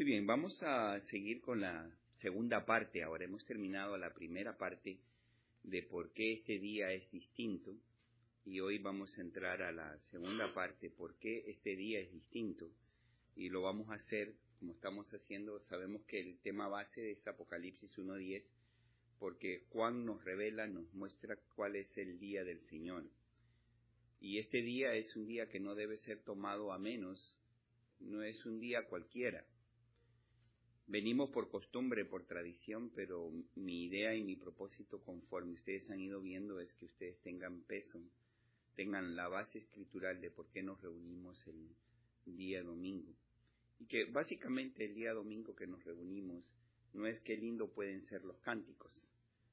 Muy bien, vamos a seguir con la segunda parte. Ahora hemos terminado la primera parte de por qué este día es distinto y hoy vamos a entrar a la segunda parte, por qué este día es distinto, y lo vamos a hacer como estamos haciendo. Sabemos que el tema base es Apocalipsis 1:10, porque Juan nos revela, nos muestra cuál es el día del Señor. Y este día es un día que no debe ser tomado a menos, no es un día cualquiera. Venimos por costumbre, por tradición, pero mi idea y mi propósito, conforme ustedes han ido viendo, es que ustedes tengan peso, tengan la base escritural de por qué nos reunimos el día domingo. Y que básicamente el día domingo que nos reunimos no es qué lindo pueden ser los cánticos.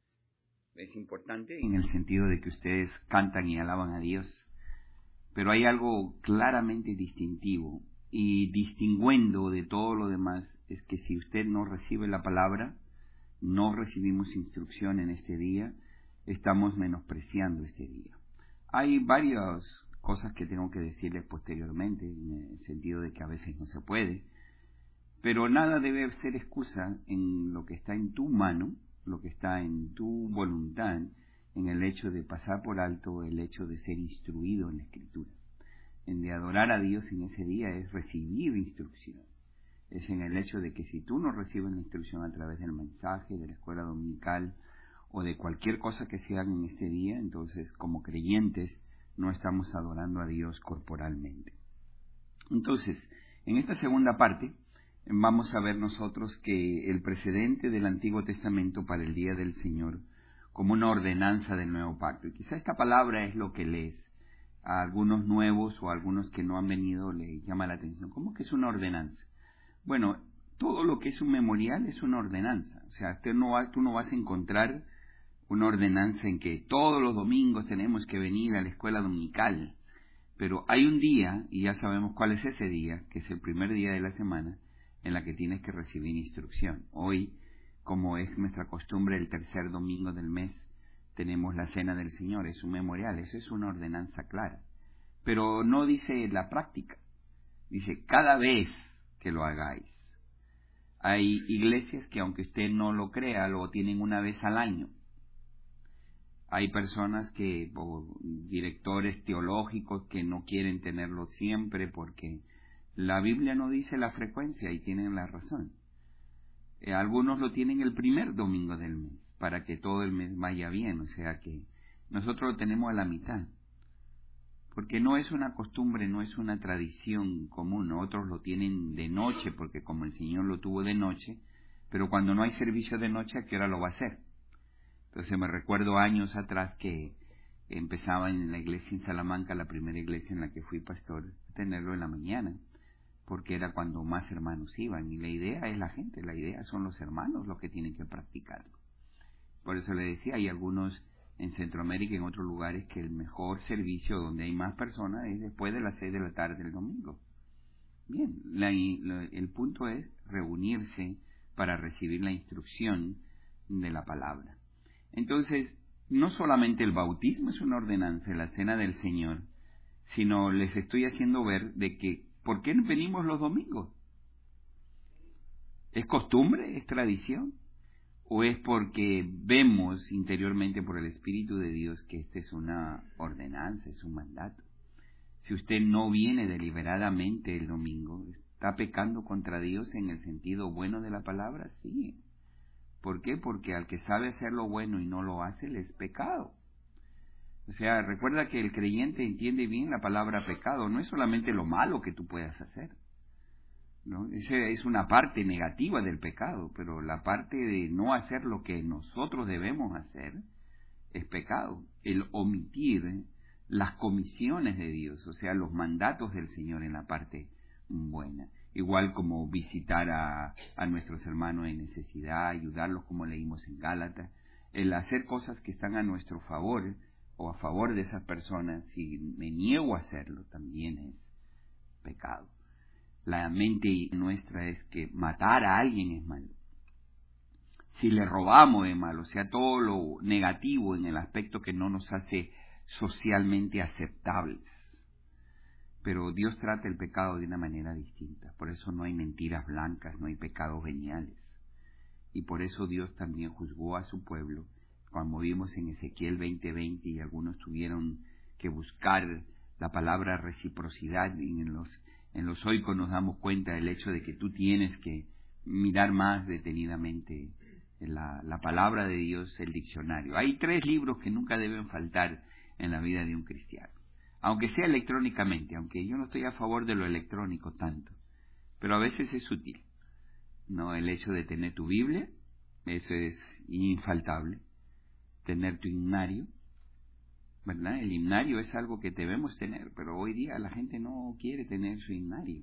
Es importante en el sentido de que ustedes cantan y alaban a Dios, pero hay algo claramente distintivo y distinguendo de todo lo demás, es que si usted no recibe la palabra, no recibimos instrucción en este día, estamos menospreciando este día. Hay varias cosas que tengo que decirles posteriormente, en el sentido de que a veces no se puede, pero nada debe ser excusa en lo que está en tu mano, lo que está en tu voluntad, en el hecho de pasar por alto el hecho de ser instruido en la Escritura. En de adorar a Dios en ese día es recibir instrucción. Es en el hecho de que si tú no recibes la instrucción a través del mensaje, de la escuela dominical o de cualquier cosa que se haga en este día, entonces como creyentes no estamos adorando a Dios corporalmente. Entonces, en esta segunda parte vamos a ver nosotros que el precedente del Antiguo Testamento para el día del Señor como una ordenanza del nuevo pacto. Y quizá esta palabra es lo que lees. A algunos nuevos o a algunos que no han venido les llama la atención. ¿Cómo que es una ordenanza? Bueno, todo lo que es un memorial es una ordenanza. O sea, tú no vas a encontrar una ordenanza en que todos los domingos tenemos que venir a la escuela dominical. Pero hay un día, y ya sabemos cuál es ese día, que es el primer día de la semana, en la que tienes que recibir instrucción. Hoy, como es nuestra costumbre, el tercer domingo del mes, tenemos la Cena del Señor, es un memorial, eso es una ordenanza clara. Pero no dice la práctica, dice cada vez que lo hagáis. Hay iglesias que aunque usted no lo crea, lo tienen una vez al año. Hay personas que, o directores teológicos, que no quieren tenerlo siempre porque la Biblia no dice la frecuencia y tienen la razón. Algunos lo tienen el primer domingo del mes, para que todo el mes vaya bien, o sea que nosotros lo tenemos a la mitad, porque no es una costumbre, no es una tradición común. Otros lo tienen de noche, porque como el Señor lo tuvo de noche, pero cuando no hay servicio de noche, ¿a qué hora lo va a hacer? Entonces me recuerdo años atrás que empezaba en la iglesia en Salamanca, la primera iglesia en la que fui pastor, a tenerlo en la mañana, porque era cuando más hermanos iban, y la idea es la gente, la idea son los hermanos los que tienen que practicarlo. Por eso le decía, hay algunos en Centroamérica y en otros lugares que el mejor servicio donde hay más personas es después de las 6 de la tarde del domingo. Bien, el punto es reunirse para recibir la instrucción de la palabra. Entonces, no solamente el bautismo es una ordenanza, la Cena del Señor, sino les estoy haciendo ver de que, ¿por qué venimos los domingos? ¿Es costumbre? ¿Es tradición? ¿O es porque vemos interiormente por el Espíritu de Dios que esta es una ordenanza, es un mandato? Si usted no viene deliberadamente el domingo, ¿está pecando contra Dios en el sentido bueno de la palabra? Sí. ¿Por qué? Porque al que sabe hacer lo bueno y no lo hace, le es pecado. O sea, recuerda que el creyente entiende bien la palabra pecado, no es solamente lo malo que tú puedas hacer, ¿no? Esa es una parte negativa del pecado, pero la parte de no hacer lo que nosotros debemos hacer es pecado. El omitir las comisiones de Dios, o sea, los mandatos del Señor en la parte buena. Igual como visitar a nuestros hermanos en necesidad, ayudarlos como leímos en Gálatas, el hacer cosas que están a nuestro favor o a favor de esas personas, si me niego a hacerlo, también es pecado. La mente nuestra es que matar a alguien es malo. Si le robamos es malo, o sea, todo lo negativo en el aspecto que no nos hace socialmente aceptables. pero Dios trata el pecado de una manera distinta. Por eso no hay mentiras blancas, no hay pecados veniales. Y por eso Dios también juzgó a su pueblo, como vimos en Ezequiel 20:20, y algunos tuvieron que buscar la palabra reciprocidad, y en los oicos nos damos cuenta del hecho de que tú tienes que mirar más detenidamente la palabra de Dios, el diccionario. Hay 3 libros que nunca deben faltar en la vida de un cristiano, aunque sea electrónicamente, aunque yo no estoy a favor de lo electrónico tanto, pero a veces es útil, ¿no? El hecho de tener tu Biblia, eso es infaltable. Tener tu himnario, ¿verdad? El himnario es algo que debemos tener, pero hoy día la gente no quiere tener su himnario.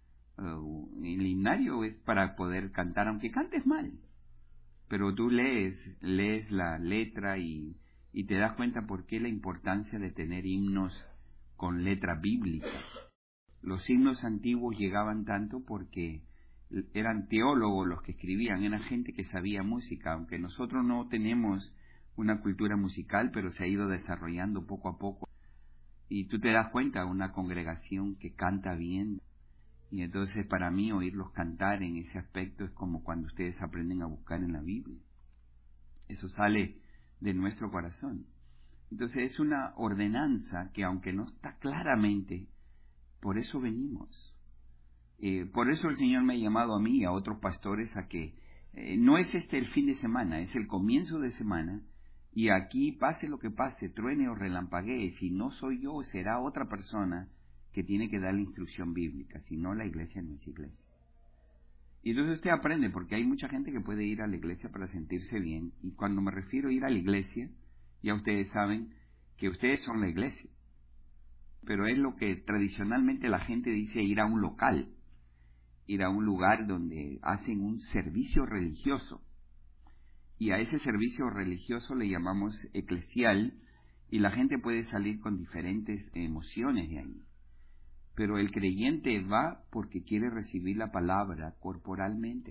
El himnario es para poder cantar, aunque cantes mal, pero tú lees la letra y te das cuenta por qué la importancia de tener himnos con letra bíblica. Los himnos antiguos llegaban tanto porque eran teólogos los que escribían, eran gente que sabía música, aunque nosotros no tenemos una cultura musical, pero se ha ido desarrollando poco a poco. Y tú te das cuenta, una congregación que canta bien, y entonces para mí oírlos cantar en ese aspecto es como cuando ustedes aprenden a buscar en la Biblia. Eso sale de nuestro corazón. Entonces es una ordenanza que, aunque no está claramente, por eso venimos. Por eso el Señor me ha llamado a mí y a otros pastores a que no es el fin de semana, es el comienzo de semana, y aquí pase lo que pase, truene o relampaguee, si no soy yo, será otra persona que tiene que dar la instrucción bíblica, si no, la iglesia no es iglesia. Y entonces usted aprende, porque hay mucha gente que puede ir a la iglesia para sentirse bien, y cuando me refiero a ir a la iglesia, ya ustedes saben que ustedes son la iglesia, pero es lo que tradicionalmente la gente dice, ir a un local, ir a un lugar donde hacen un servicio religioso, y a ese servicio religioso le llamamos eclesial, y la gente puede salir con diferentes emociones de ahí. Pero el creyente va porque quiere recibir la palabra corporalmente.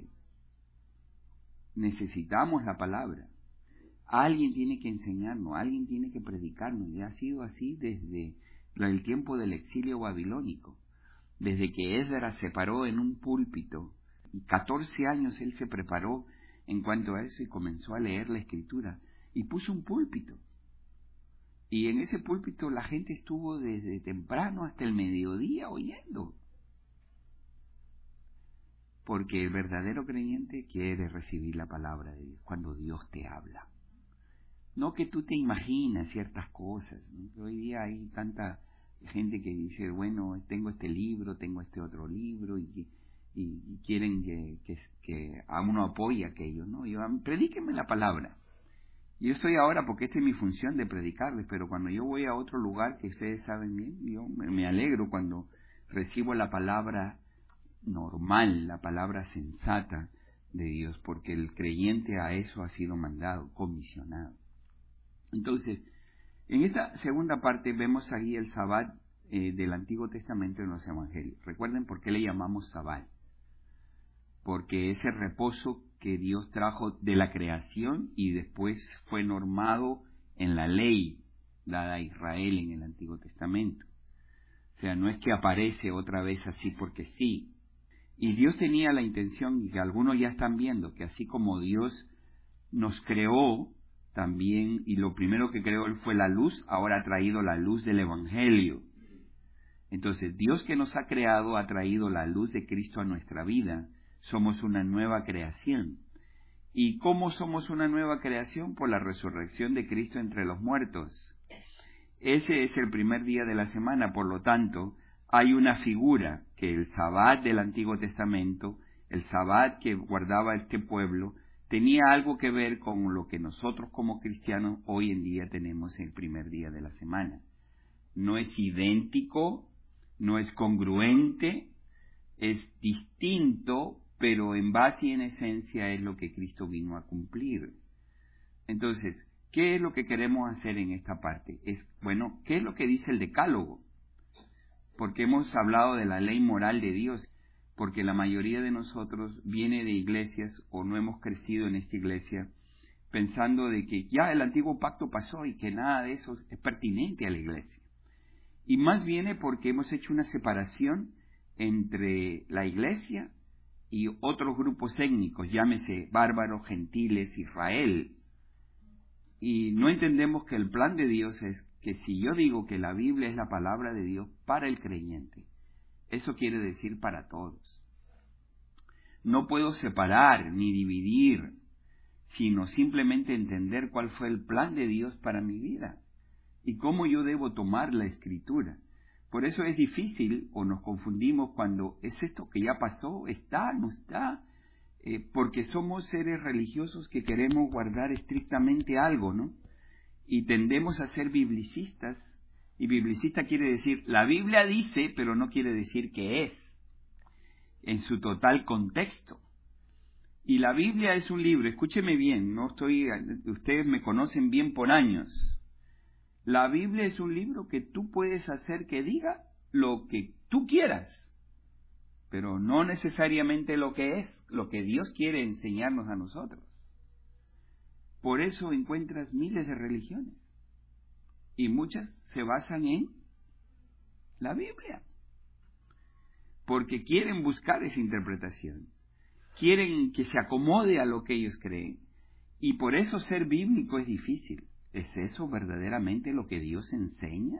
Necesitamos la palabra. Alguien tiene que enseñarnos, alguien tiene que predicarnos, y ha sido así desde el tiempo del exilio babilónico. Desde que Esdras se paró en un púlpito, y 14 años él se preparó en cuanto a eso y comenzó a leer la Escritura, y puso un púlpito. Y en ese púlpito la gente estuvo desde temprano hasta el mediodía oyendo. Porque el verdadero creyente quiere recibir la palabra de Dios cuando Dios te habla. No que tú te imaginas ciertas cosas, ¿no? Hoy día hay tanta gente que dice, bueno, tengo este libro, tengo este otro libro, y quieren que a uno apoye aquello, ¿no? Y yo, predíquenme la palabra. Yo estoy ahora porque esta es mi función de predicarles, pero cuando yo voy a otro lugar que ustedes saben bien, yo me alegro cuando recibo la palabra normal, la palabra sensata de Dios, porque el creyente a eso ha sido mandado, comisionado. Entonces, en esta segunda parte vemos ahí el Sabbat del Antiguo Testamento en los Evangelios. Recuerden por qué le llamamos Sabbat. Porque es el reposo que Dios trajo de la creación y después fue normado en la ley dada a Israel en el Antiguo Testamento. O sea, no es que aparece otra vez así porque sí. Y Dios tenía la intención, y que algunos ya están viendo, que así como Dios nos creó también, y lo primero que creó Él fue la luz, ahora ha traído la luz del Evangelio. Entonces, Dios que nos ha creado ha traído la luz de Cristo a nuestra vida. Somos una nueva creación. ¿Y cómo somos una nueva creación? Por la resurrección de Cristo entre los muertos. Ese es el primer día de la semana, por lo tanto, hay una figura que el Sabbat del Antiguo Testamento, el Sabbat que guardaba este pueblo, tenía algo que ver con lo que nosotros como cristianos hoy en día tenemos el primer día de la semana. No es idéntico, no es congruente, es distinto, pero en base y en esencia es lo que Cristo vino a cumplir. Entonces, ¿qué es lo que queremos hacer en esta parte? ¿Qué es lo que dice el Decálogo? Porque hemos hablado de la ley moral de Dios, porque la mayoría de nosotros viene de iglesias o no hemos crecido en esta iglesia pensando de que ya el antiguo pacto pasó y que nada de eso es pertinente a la iglesia. Y más viene porque hemos hecho una separación entre la iglesia y otros grupos étnicos, llámese bárbaros, gentiles, Israel. Y no entendemos que el plan de Dios es que si yo digo que la Biblia es la palabra de Dios para el creyente, eso quiere decir para todos. No puedo separar ni dividir, sino simplemente entender cuál fue el plan de Dios para mi vida y cómo yo debo tomar la Escritura. Por eso es difícil o nos confundimos cuando es esto que ya pasó, está, no está, porque somos seres religiosos que queremos guardar estrictamente algo, ¿no? Y tendemos a ser biblicistas, y biblicista quiere decir, la Biblia dice, pero no quiere decir que es, en su total contexto. Y la Biblia es un libro, escúcheme bien, ustedes me conocen bien por años. La Biblia es un libro que tú puedes hacer que diga lo que tú quieras, pero no necesariamente lo que es, lo que Dios quiere enseñarnos a nosotros. Por eso encuentras miles de religiones, y muchas se basan en la Biblia, porque quieren buscar esa interpretación, quieren que se acomode a lo que ellos creen, y por eso ser bíblico es difícil. ¿Es eso verdaderamente lo que Dios enseña?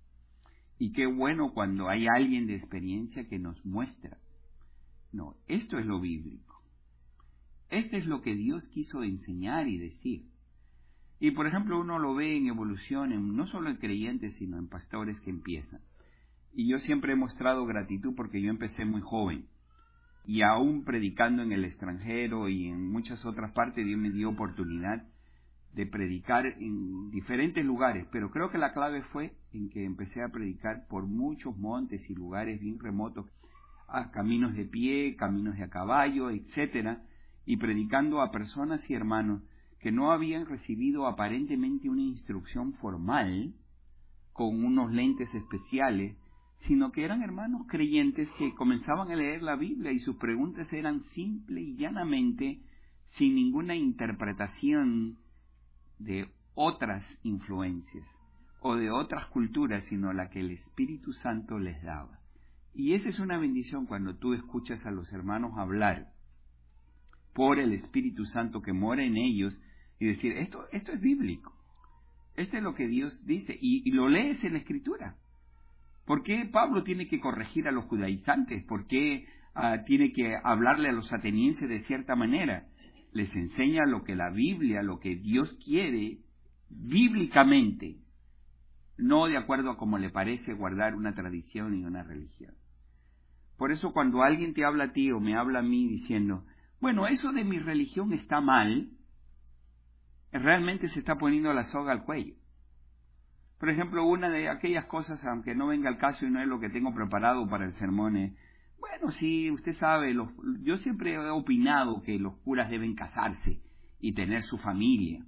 Y qué bueno cuando hay alguien de experiencia que nos muestra. No, esto es lo bíblico. Esto es lo que Dios quiso enseñar y decir. Y por ejemplo uno lo ve en evolución, no solo en creyentes, sino en pastores que empiezan. Y yo siempre he mostrado gratitud porque yo empecé muy joven. Y aún predicando en el extranjero y en muchas otras partes, Dios me dio oportunidad de predicar en diferentes lugares, pero creo que la clave fue en que empecé a predicar por muchos montes y lugares bien remotos, a caminos de pie, caminos de a caballo, etcétera, y predicando a personas y hermanos que no habían recibido aparentemente una instrucción formal, con unos lentes especiales, sino que eran hermanos creyentes que comenzaban a leer la Biblia y sus preguntas eran simple y llanamente, sin ninguna interpretación de otras influencias o de otras culturas, sino la que el Espíritu Santo les daba. Y esa es una bendición cuando tú escuchas a los hermanos hablar por el Espíritu Santo que mora en ellos y decir, esto es bíblico, esto es lo que Dios dice, y lo lees en la Escritura. ¿Por qué Pablo tiene que corregir a los judaizantes? ¿Por qué tiene que hablarle a los atenienses de cierta manera? Les enseña lo que la Biblia, lo que Dios quiere, bíblicamente, no de acuerdo a cómo le parece guardar una tradición y una religión. Por eso cuando alguien te habla a ti o me habla a mí diciendo, bueno, eso de mi religión está mal, realmente se está poniendo la soga al cuello. Por ejemplo, una de aquellas cosas, aunque no venga al caso y no es lo que tengo preparado para el sermón, bueno, sí, usted sabe, yo siempre he opinado que los curas deben casarse y tener su familia.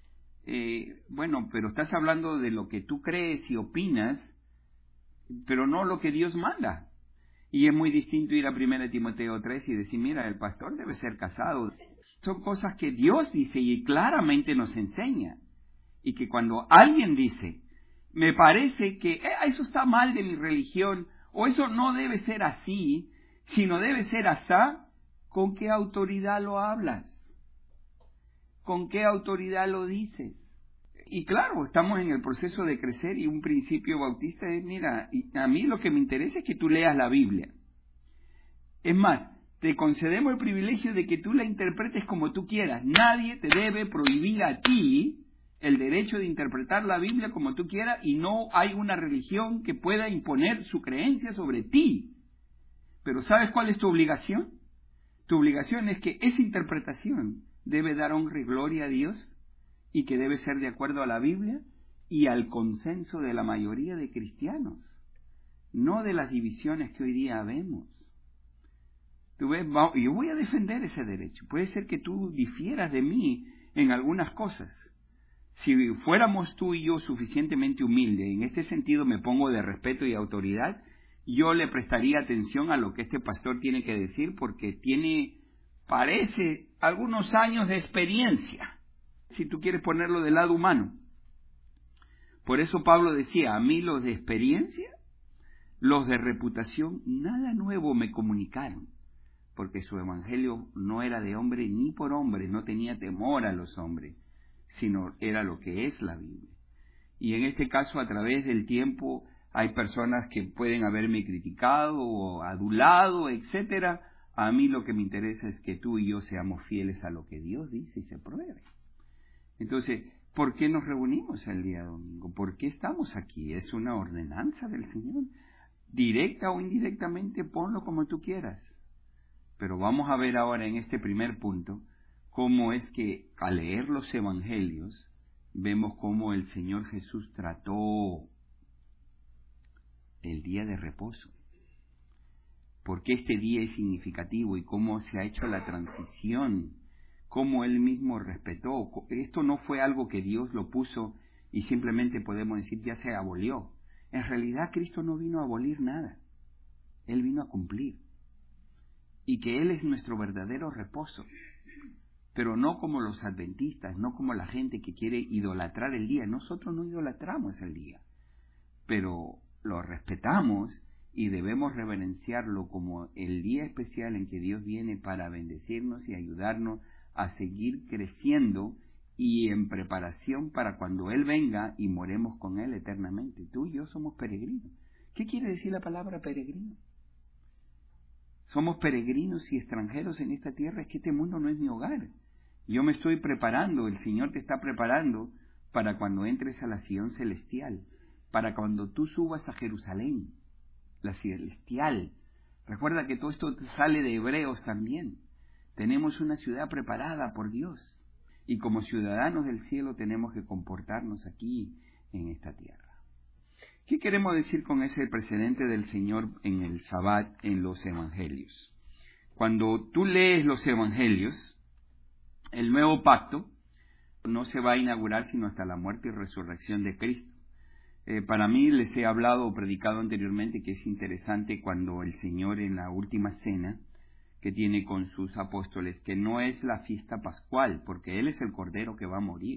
Bueno, pero estás hablando de lo que tú crees y opinas, pero no lo que Dios manda. Y es muy distinto ir a 1 Timoteo 3 y decir, mira, el pastor debe ser casado. Son cosas que Dios dice y claramente nos enseña. Y que cuando alguien dice, me parece que eso está mal de mi religión, o eso no debe ser así, sino debe ser asá, ¿con qué autoridad lo hablas? ¿Con qué autoridad lo dices? Y claro, estamos en el proceso de crecer y un principio bautista es, mira, a mí lo que me interesa es que tú leas la Biblia. Es más, te concedemos el privilegio de que tú la interpretes como tú quieras. Nadie te debe prohibir a ti el derecho de interpretar la Biblia como tú quieras y no hay una religión que pueda imponer su creencia sobre ti. Pero ¿sabes cuál es tu obligación? Tu obligación es que esa interpretación debe dar honra y gloria a Dios y que debe ser de acuerdo a la Biblia y al consenso de la mayoría de cristianos, no de las divisiones que hoy día vemos. Tú ves, yo voy a defender ese derecho. Puede ser que tú difieras de mí en algunas cosas. Si fuéramos tú y yo suficientemente humildes, en este sentido me pongo de respeto y autoridad, yo le prestaría atención a lo que este pastor tiene que decir porque parece, algunos años de experiencia, si tú quieres ponerlo del lado humano. Por eso Pablo decía, a mí los de experiencia, los de reputación, nada nuevo me comunicaron, porque su evangelio no era de hombre ni por hombre, no tenía temor a los hombres, sino era lo que es la Biblia. Y en este caso, a través del tiempo, hay personas que pueden haberme criticado o adulado, etcétera. A mí lo que me interesa es que tú y yo seamos fieles a lo que Dios dice y se pruebe. Entonces, ¿por qué nos reunimos el día domingo? ¿Por qué estamos aquí? Es una ordenanza del Señor. Directa o indirectamente, ponlo como tú quieras. Pero vamos a ver ahora en este primer punto cómo es que al leer los evangelios vemos cómo el Señor Jesús trató el día de reposo. ¿Por qué este día es significativo y cómo se ha hecho la transición? Cómo Él mismo respetó. Esto no fue algo que Dios lo puso y simplemente podemos decir ya se abolió. En realidad Cristo no vino a abolir nada. Él vino a cumplir. Y que Él es nuestro verdadero reposo. Pero no como los adventistas, no como la gente que quiere idolatrar el día. Nosotros no idolatramos el día, pero lo respetamos y debemos reverenciarlo como el día especial en que Dios viene para bendecirnos y ayudarnos a seguir creciendo y en preparación para cuando Él venga y moremos con Él eternamente. Tú y yo somos peregrinos. ¿Qué quiere decir la palabra peregrino? Somos peregrinos y extranjeros en esta tierra. Es que este mundo no es mi hogar. Yo me estoy preparando, el Señor te está preparando para cuando entres a la Sion celestial, para cuando tú subas a Jerusalén, la celestial. Recuerda que todo esto sale de Hebreos también. Tenemos una ciudad preparada por Dios y como ciudadanos del cielo tenemos que comportarnos aquí en esta tierra. ¿Qué queremos decir con ese precedente del Señor en el Sabbat en los Evangelios? Cuando tú lees los Evangelios, el nuevo pacto no se va a inaugurar sino hasta la muerte y resurrección de Cristo. Para mí les he hablado o predicado anteriormente que es interesante cuando el Señor en la última cena que tiene con sus apóstoles, que no es la fiesta pascual, porque Él es el Cordero que va a morir.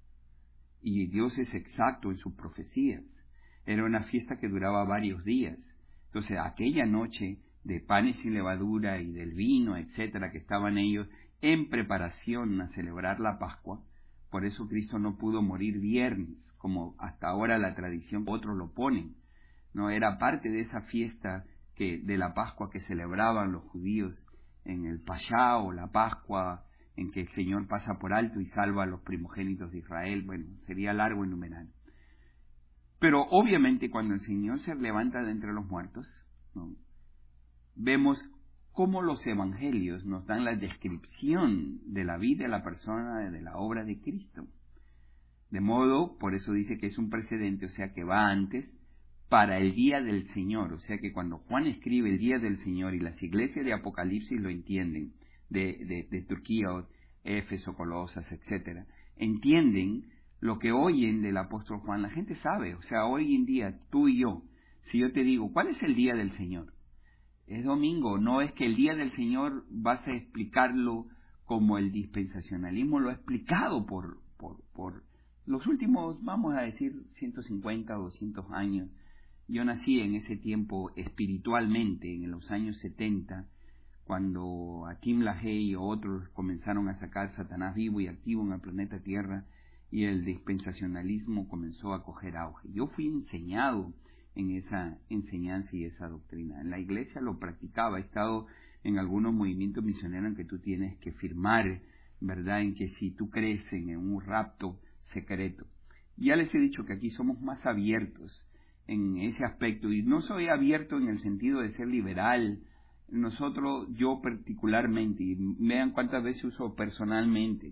Y Dios es exacto en sus profecías. Era una fiesta que duraba varios días. Entonces, aquella noche de panes sin levadura y del vino, etcétera, que estaban ellos en preparación a celebrar la Pascua, por eso Cristo no pudo morir viernes, como hasta ahora la tradición, otros lo ponen. No era parte de esa fiesta de la Pascua que celebraban los judíos en el Pashá o la Pascua, en que el Señor pasa por alto y salva a los primogénitos de Israel. Bueno, sería largo enumerar. Pero obviamente cuando el Señor se levanta de entre los muertos, ¿no?, vemos cómo los evangelios nos dan la descripción de la vida de la persona, de la obra de Cristo. De modo, por eso dice que es un precedente, o sea que va antes, para el día del Señor. O sea que cuando Juan escribe el día del Señor y las iglesias de Apocalipsis lo entienden, de Turquía, Éfeso, Colosas, etcétera, entienden lo que oyen del apóstol Juan. La gente sabe, o sea, hoy en día, tú y yo, si yo te digo, ¿cuál es el día del Señor? Es domingo, no es que el día del Señor vas a explicarlo como el dispensacionalismo lo ha explicado por los últimos, vamos a decir, 150 o 200 años. Yo nací en ese tiempo espiritualmente, en los años 70, cuando a Tim LaHaye y otros comenzaron a sacar Satanás vivo y activo en el planeta Tierra y el dispensacionalismo comenzó a coger auge. Yo fui enseñado en esa enseñanza y esa doctrina. En la iglesia lo practicaba, he estado en algunos movimientos misioneros en que tú tienes que firmar, ¿verdad?, en que si tú crees en un rapto secreto. Ya les he dicho que aquí somos más abiertos en ese aspecto, y no soy abierto en el sentido de ser liberal. Nosotros, yo particularmente, y vean cuántas veces uso personalmente,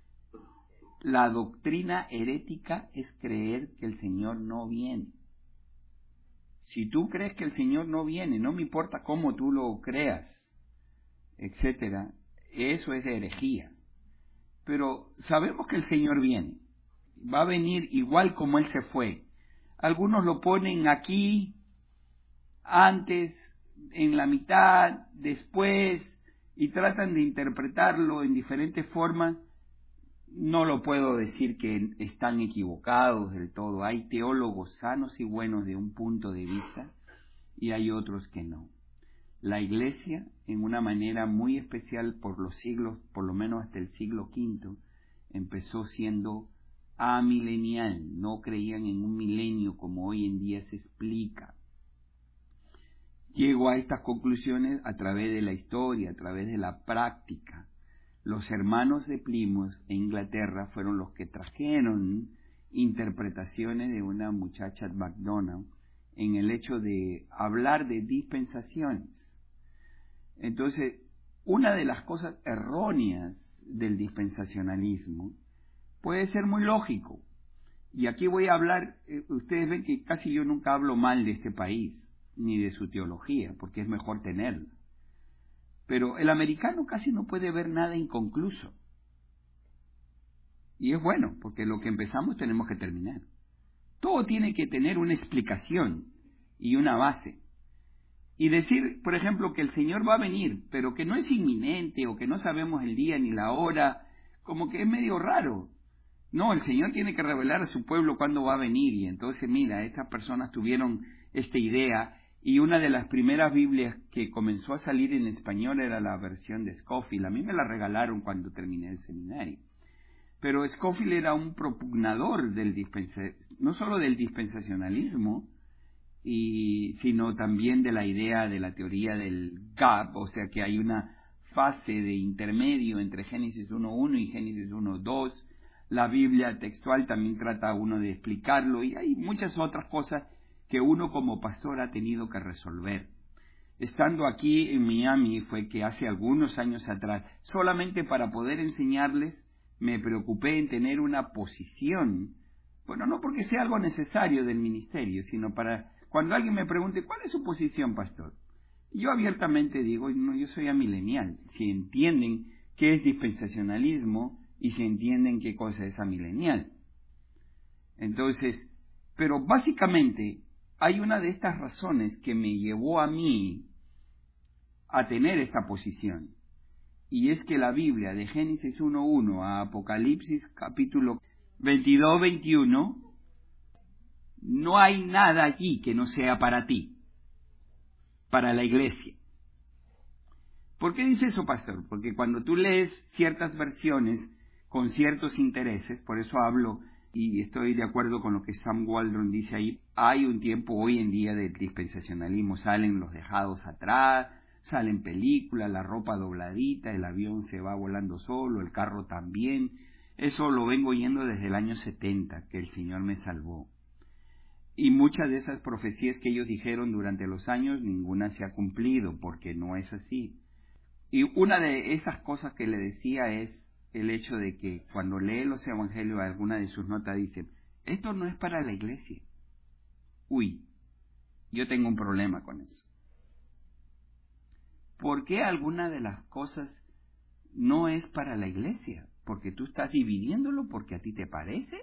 la doctrina herética es creer que el Señor no viene. Si tú crees que el Señor no viene, no me importa cómo tú lo creas, etcétera, eso es de herejía. Pero sabemos que el Señor viene, va a venir igual como Él se fue. Algunos lo ponen aquí, antes, en la mitad, después, y tratan de interpretarlo en diferentes formas. no lo puedo decir que están equivocados del todo. Hay teólogos sanos y buenos de un punto de vista y hay otros que no. La Iglesia, en una manera muy especial por los siglos, por lo menos hasta el siglo V, empezó siendo amilenial. No creían en un milenio como hoy en día se explica. Llego a estas conclusiones a través de la historia, a través de la práctica. Los hermanos de Plymouth en Inglaterra fueron los que trajeron interpretaciones de una muchacha MacDonald en el hecho de hablar de dispensaciones. Entonces, una de las cosas erróneas del dispensacionalismo puede ser muy lógico. Y aquí voy a hablar, ustedes ven que casi yo nunca hablo mal de este país, ni de su teología, porque es mejor tenerla. Pero el americano casi no puede ver nada inconcluso. Y es bueno, porque lo que empezamos tenemos que terminar. Todo tiene que tener una explicación y una base. Y decir, por ejemplo, que el Señor va a venir, pero que no es inminente o que no sabemos el día ni la hora, como que es medio raro. No, el Señor tiene que revelar a su pueblo cuándo va a venir. Y entonces, mira, estas personas tuvieron esta idea. Y una de las primeras Biblias que comenzó a salir en español era la versión de Scofield. A mí me la regalaron cuando terminé el seminario. Pero Scofield era un propugnador del no solo del dispensacionalismo, sino también de la idea de la teoría del gap, o sea que hay una fase de intermedio entre Génesis 1.1 y Génesis 1.2. La Biblia textual también trata uno de explicarlo, y hay muchas otras cosas que uno como pastor ha tenido que resolver. Estando aquí en Miami fue que hace algunos años atrás, solamente para poder enseñarles, me preocupé en tener una posición, bueno, no porque sea algo necesario del ministerio, sino para cuando alguien me pregunte, ¿cuál es su posición, pastor? Yo abiertamente digo, no, yo soy amilenial. Si entienden qué es dispensacionalismo y si entienden qué cosa es amilenial. Entonces, pero básicamente hay una de estas razones que me llevó a mí a tener esta posición. Y es que la Biblia, de Génesis 1.1 a Apocalipsis capítulo 22-21, no hay nada allí que no sea para ti, para la iglesia. ¿Por qué dice eso, pastor? Porque cuando tú lees ciertas versiones con ciertos intereses, por eso hablo y estoy de acuerdo con lo que Sam Waldron dice ahí, hay un tiempo hoy en día de dispensacionalismo, salen los dejados atrás, salen películas, la ropa dobladita, el avión se va volando solo, el carro también. Eso lo vengo oyendo desde el año 70, que el Señor me salvó. Y muchas de esas profecías que ellos dijeron durante los años, ninguna se ha cumplido, porque no es así. Y una de esas cosas que le decía es el hecho de que cuando lee los evangelios, alguna de sus notas dice, esto no es para la iglesia. Uy, yo tengo un problema con eso. ¿Por qué alguna de las cosas no es para la iglesia? ¿Porque tú estás dividiéndolo porque a ti te parece?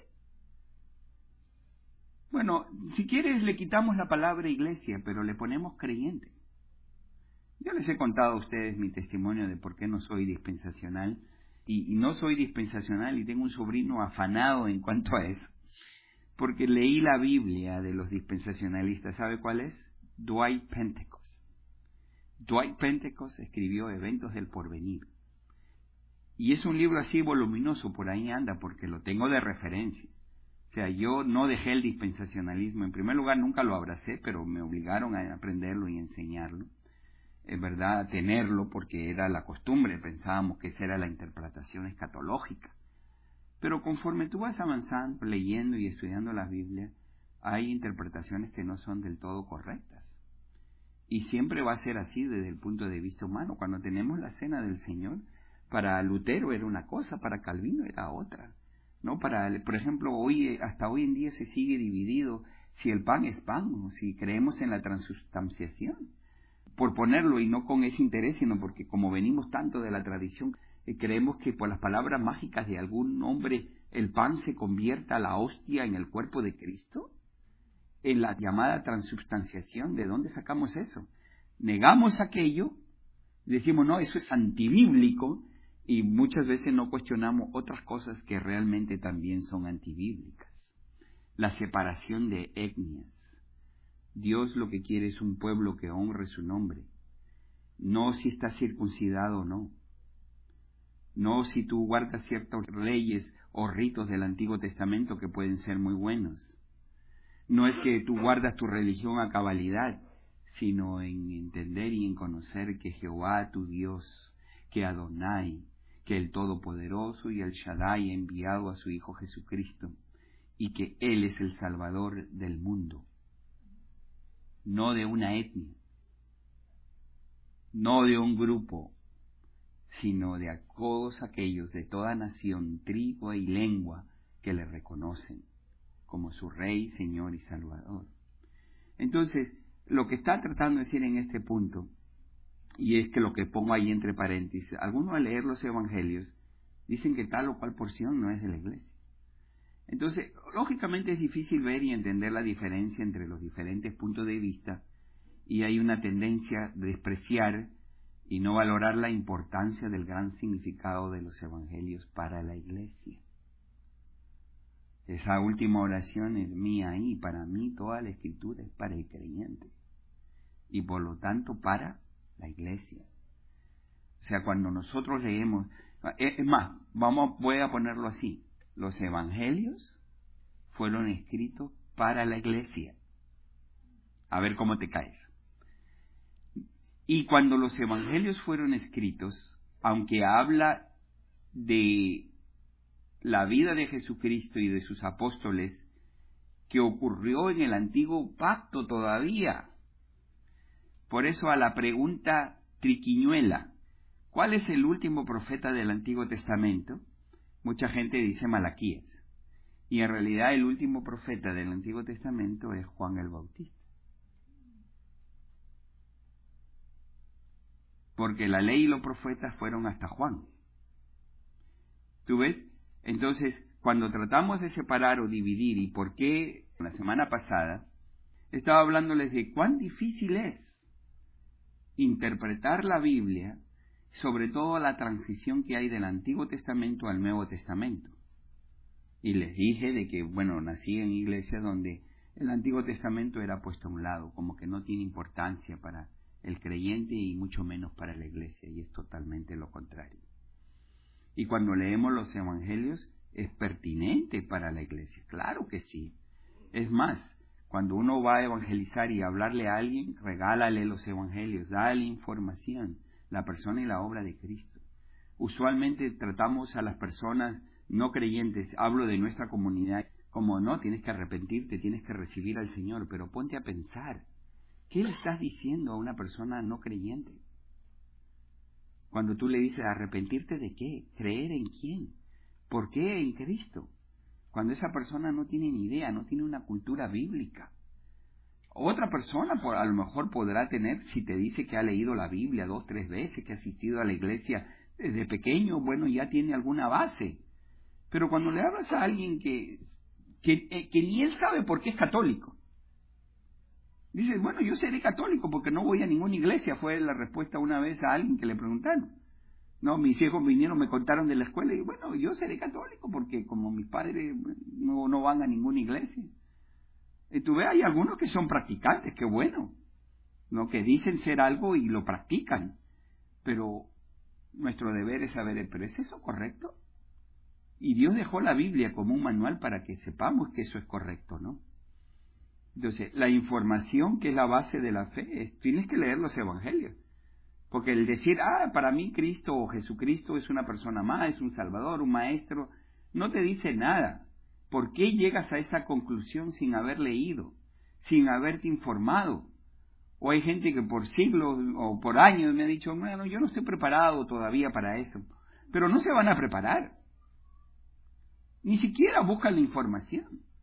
Bueno, si quieres le quitamos la palabra iglesia, pero le ponemos creyente. Yo les he contado a ustedes mi testimonio de por qué no soy dispensacional, y no soy dispensacional y tengo un sobrino afanado en cuanto a eso, porque leí la Biblia de los dispensacionalistas. ¿Sabe cuál es? Dwight Pentecost. Dwight Pentecost escribió Eventos del Porvenir. Y es un libro así voluminoso, por ahí anda, porque lo tengo de referencia. O sea, yo no dejé el dispensacionalismo. En primer lugar, nunca lo abracé, pero me obligaron a aprenderlo y enseñarlo. Es verdad, a tenerlo, porque era la costumbre. Pensábamos que esa era la interpretación escatológica. Pero conforme tú vas avanzando, leyendo y estudiando la Biblia, hay interpretaciones que no son del todo correctas. Y siempre va a ser así desde el punto de vista humano. Cuando tenemos la cena del Señor, para Lutero era una cosa, para Calvino era otra. ¿No? Por ejemplo, hasta hoy en día se sigue dividido si el pan es pan o si creemos en la transubstanciación. Por ponerlo, y no con ese interés, sino porque como venimos tanto de la tradición, creemos que por las palabras mágicas de algún hombre el pan se convierta a la hostia en el cuerpo de Cristo. En la llamada transubstanciación, ¿de dónde sacamos eso? Negamos aquello, decimos, no, eso es antibíblico, Y muchas veces no cuestionamos otras cosas que realmente también son antibíblicas. La separación de etnias. Dios lo que quiere es un pueblo que honre su nombre. No si está circuncidado o no. No si tú guardas ciertas leyes o ritos del Antiguo Testamento que pueden ser muy buenos. No es que tú guardas tu religión a cabalidad, sino en entender y en conocer que Jehová tu Dios, que Adonai, que el Todopoderoso y el Shaddai ha enviado a su Hijo Jesucristo, y que Él es el Salvador del mundo, no de una etnia, no de un grupo, sino de a todos aquellos de toda nación, tribu y lengua que le reconocen como su Rey, Señor y Salvador. Entonces, lo que está tratando de decir en este punto, y es que lo que pongo ahí entre paréntesis, algunos al leer los evangelios dicen que tal o cual porción no es de la iglesia. Entonces, lógicamente es difícil ver y entender la diferencia entre los diferentes puntos de vista, y hay una tendencia a despreciar y no valorar la importancia del gran significado de los evangelios para la iglesia. Esa última oración es mía y para mí toda la escritura es para el creyente y por lo tanto para la iglesia. O sea, cuando nosotros leemos, es más, voy a ponerlo así, los evangelios fueron escritos para la iglesia. A ver cómo te caes. Y cuando los evangelios fueron escritos, aunque habla de la vida de Jesucristo y de sus apóstoles, que ocurrió en el antiguo pacto todavía. Por eso a la pregunta triquiñuela, ¿cuál es el último profeta del Antiguo Testamento? Mucha gente dice Malaquías. Y en realidad el último profeta del Antiguo Testamento es Juan el Bautista. Porque la ley y los profetas fueron hasta Juan. ¿Tú ves? Entonces, cuando tratamos de separar o dividir, y por qué la semana pasada estaba hablándoles de cuán difícil es interpretar la Biblia, sobre todo la transición que hay del Antiguo Testamento al Nuevo Testamento. Y les dije de que, nací en iglesias donde el Antiguo Testamento era puesto a un lado, como que no tiene importancia para el creyente y mucho menos para la iglesia, y es totalmente lo contrario. Y cuando leemos los evangelios, es pertinente para la iglesia. Claro que sí. Es más, cuando uno va a evangelizar y hablarle a alguien, regálale los evangelios, dale información, la persona y la obra de Cristo. Usualmente tratamos a las personas no creyentes, hablo de nuestra comunidad, como no, tienes que arrepentirte, tienes que recibir al Señor, pero ponte a pensar, ¿qué le estás diciendo a una persona no creyente? Cuando tú le dices arrepentirte de qué, creer en quién, ¿por qué en Cristo? Cuando esa persona no tiene ni idea, no tiene una cultura bíblica. Otra persona a lo mejor podrá tener, si te dice que ha leído la Biblia 2, 3 veces, que ha asistido a la iglesia desde pequeño, ya tiene alguna base. Pero cuando le hablas a alguien que ni él sabe por qué es católico, dice, yo seré católico porque no voy a ninguna iglesia, fue la respuesta una vez a alguien que le preguntaron. No, mis hijos vinieron, me contaron de la escuela y yo seré católico porque como mis padres no van a ninguna iglesia. Y tú ves, hay algunos que son practicantes, qué bueno, ¿no? Que dicen ser algo y lo practican, pero nuestro deber es saber, ¿pero es eso correcto? Y Dios dejó la Biblia como un manual para que sepamos que eso es correcto, ¿no? Entonces, la información que es la base de la fe, tienes que leer los evangelios. Porque el decir, para mí Cristo o Jesucristo es una persona más, es un salvador, un maestro, no te dice nada. ¿Por qué llegas a esa conclusión sin haber leído, sin haberte informado? O hay gente que por siglos o por años me ha dicho, yo no estoy preparado todavía para eso. Pero no se van a preparar. Ni siquiera buscan la información.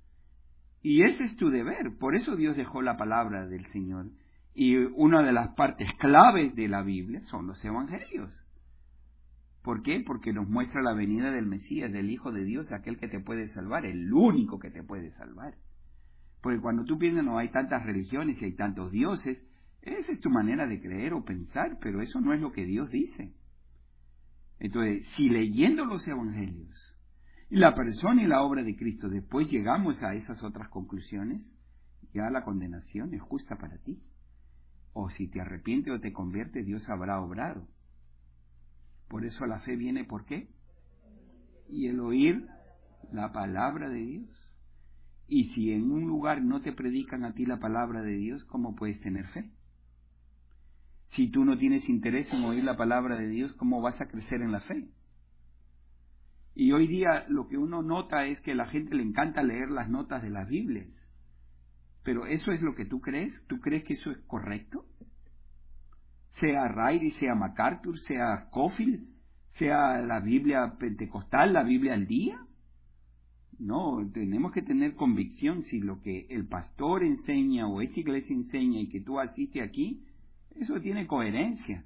Y ese es tu deber. Por eso Dios dejó la palabra del Señor. Y una de las partes claves de la Biblia son los evangelios. ¿Por qué? Porque nos muestra la venida del Mesías, del Hijo de Dios, aquel que te puede salvar, el único que te puede salvar. Porque cuando tú piensas, no hay tantas religiones y hay tantos dioses, esa es tu manera de creer o pensar, pero eso no es lo que Dios dice. Entonces, si leyendo los evangelios, y la persona y la obra de Cristo, después llegamos a esas otras conclusiones, ya la condenación es justa para ti. O si te arrepientes o te conviertes, Dios habrá obrado. Por eso la fe viene, ¿por qué? Y el oír la palabra de Dios. Y si en un lugar no te predican a ti la palabra de Dios, ¿cómo puedes tener fe? Si tú no tienes interés en oír la palabra de Dios, ¿cómo vas a crecer en la fe? Y hoy día lo que uno nota es que a la gente le encanta leer las notas de las Biblias. Pero ¿eso es lo que tú crees? ¿Tú crees que eso es correcto? Sea Ryrie, sea MacArthur, sea Scofield, sea la Biblia pentecostal, la Biblia al día. No, tenemos que tener convicción si lo que el pastor enseña o esta iglesia enseña y que tú asistes aquí, eso tiene coherencia.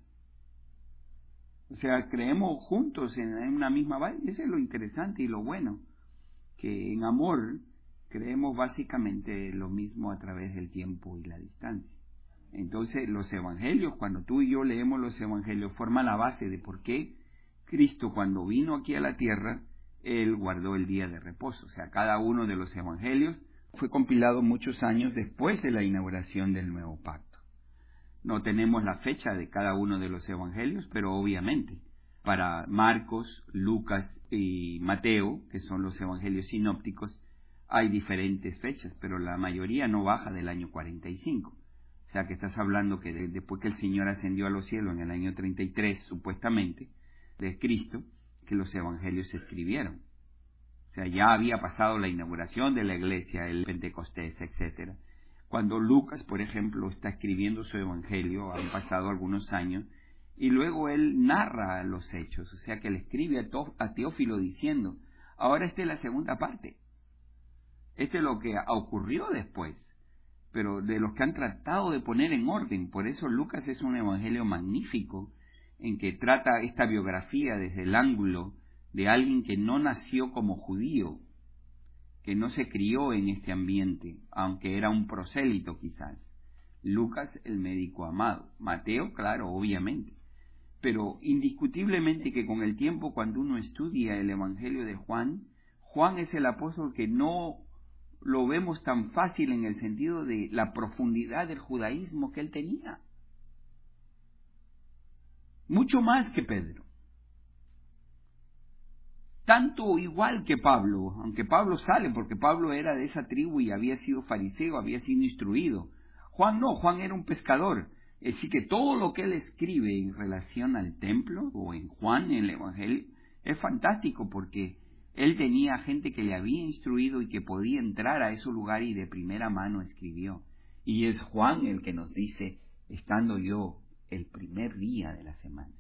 O sea, creemos juntos en una misma base. Eso es lo interesante y lo bueno, que en amor creemos básicamente lo mismo a través del tiempo y la distancia. Entonces, los evangelios, cuando tú y yo leemos los evangelios, forman la base de por qué Cristo, cuando vino aquí a la tierra, Él guardó el día de reposo. O sea, cada uno de los evangelios fue compilado muchos años después de la inauguración del nuevo pacto. No tenemos la fecha de cada uno de los evangelios, pero obviamente, para Marcos, Lucas y Mateo, que son los evangelios sinópticos, hay diferentes fechas, pero la mayoría no baja del año 45. O sea que estás hablando que después que el Señor ascendió a los cielos en el año 33, supuestamente, de Cristo, que los evangelios se escribieron. O sea, ya había pasado la inauguración de la iglesia, el Pentecostés, etcétera. Cuando Lucas, por ejemplo, está escribiendo su evangelio, han pasado algunos años, y luego él narra los hechos, o sea que le escribe a Teófilo diciendo, ahora esta es la segunda parte. Esto es lo que ocurrió después, pero de los que han tratado de poner en orden. Por eso Lucas es un evangelio magnífico, en que trata esta biografía desde el ángulo de alguien que no nació como judío, que no se crió en este ambiente, aunque era un prosélito quizás. Lucas, el médico amado. Mateo, claro, obviamente. Pero indiscutiblemente que con el tiempo, cuando uno estudia el evangelio de Juan, Juan es el apóstol que no lo vemos tan fácil en el sentido de la profundidad del judaísmo que él tenía. Mucho más que Pedro. Tanto o igual que Pablo, aunque Pablo sale porque Pablo era de esa tribu y había sido fariseo, había sido instruido. Juan no, Juan era un pescador. Así que todo lo que él escribe en relación al templo o en Juan, en el Evangelio, es fantástico porque él tenía gente que le había instruido y que podía entrar a ese lugar y de primera mano escribió. Y es Juan el que nos dice, estando yo el primer día de la semana.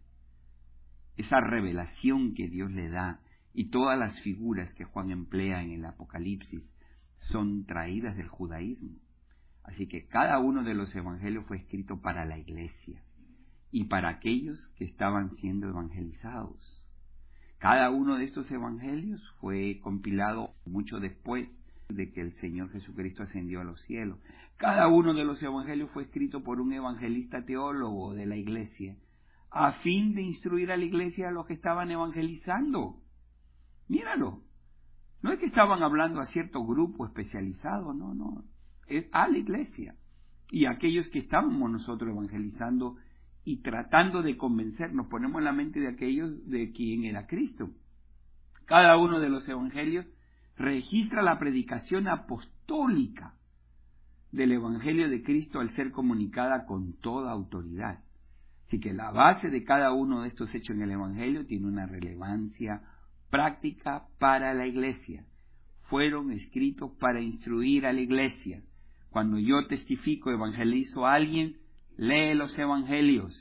Esa revelación que Dios le da y todas las figuras que Juan emplea en el Apocalipsis son traídas del judaísmo. Así que cada uno de los evangelios fue escrito para la iglesia y para aquellos que estaban siendo evangelizados. Cada uno de estos evangelios fue compilado mucho después de que el Señor Jesucristo ascendió a los cielos. Cada uno de los evangelios fue escrito por un evangelista teólogo de la iglesia, a fin de instruir a la iglesia a los que estaban evangelizando. Míralo. No es que estaban hablando a cierto grupo especializado, no. Es a la iglesia. Y aquellos que estábamos nosotros evangelizando y tratando de convencernos, ponemos en la mente de aquellos de quién era Cristo. Cada uno de los evangelios registra la predicación apostólica del evangelio de Cristo al ser comunicada con toda autoridad. Así que la base de cada uno de estos hechos en el evangelio tiene una relevancia práctica para la iglesia. Fueron escritos para instruir a la iglesia. Cuando yo testifico, evangelizo a alguien, lee los evangelios.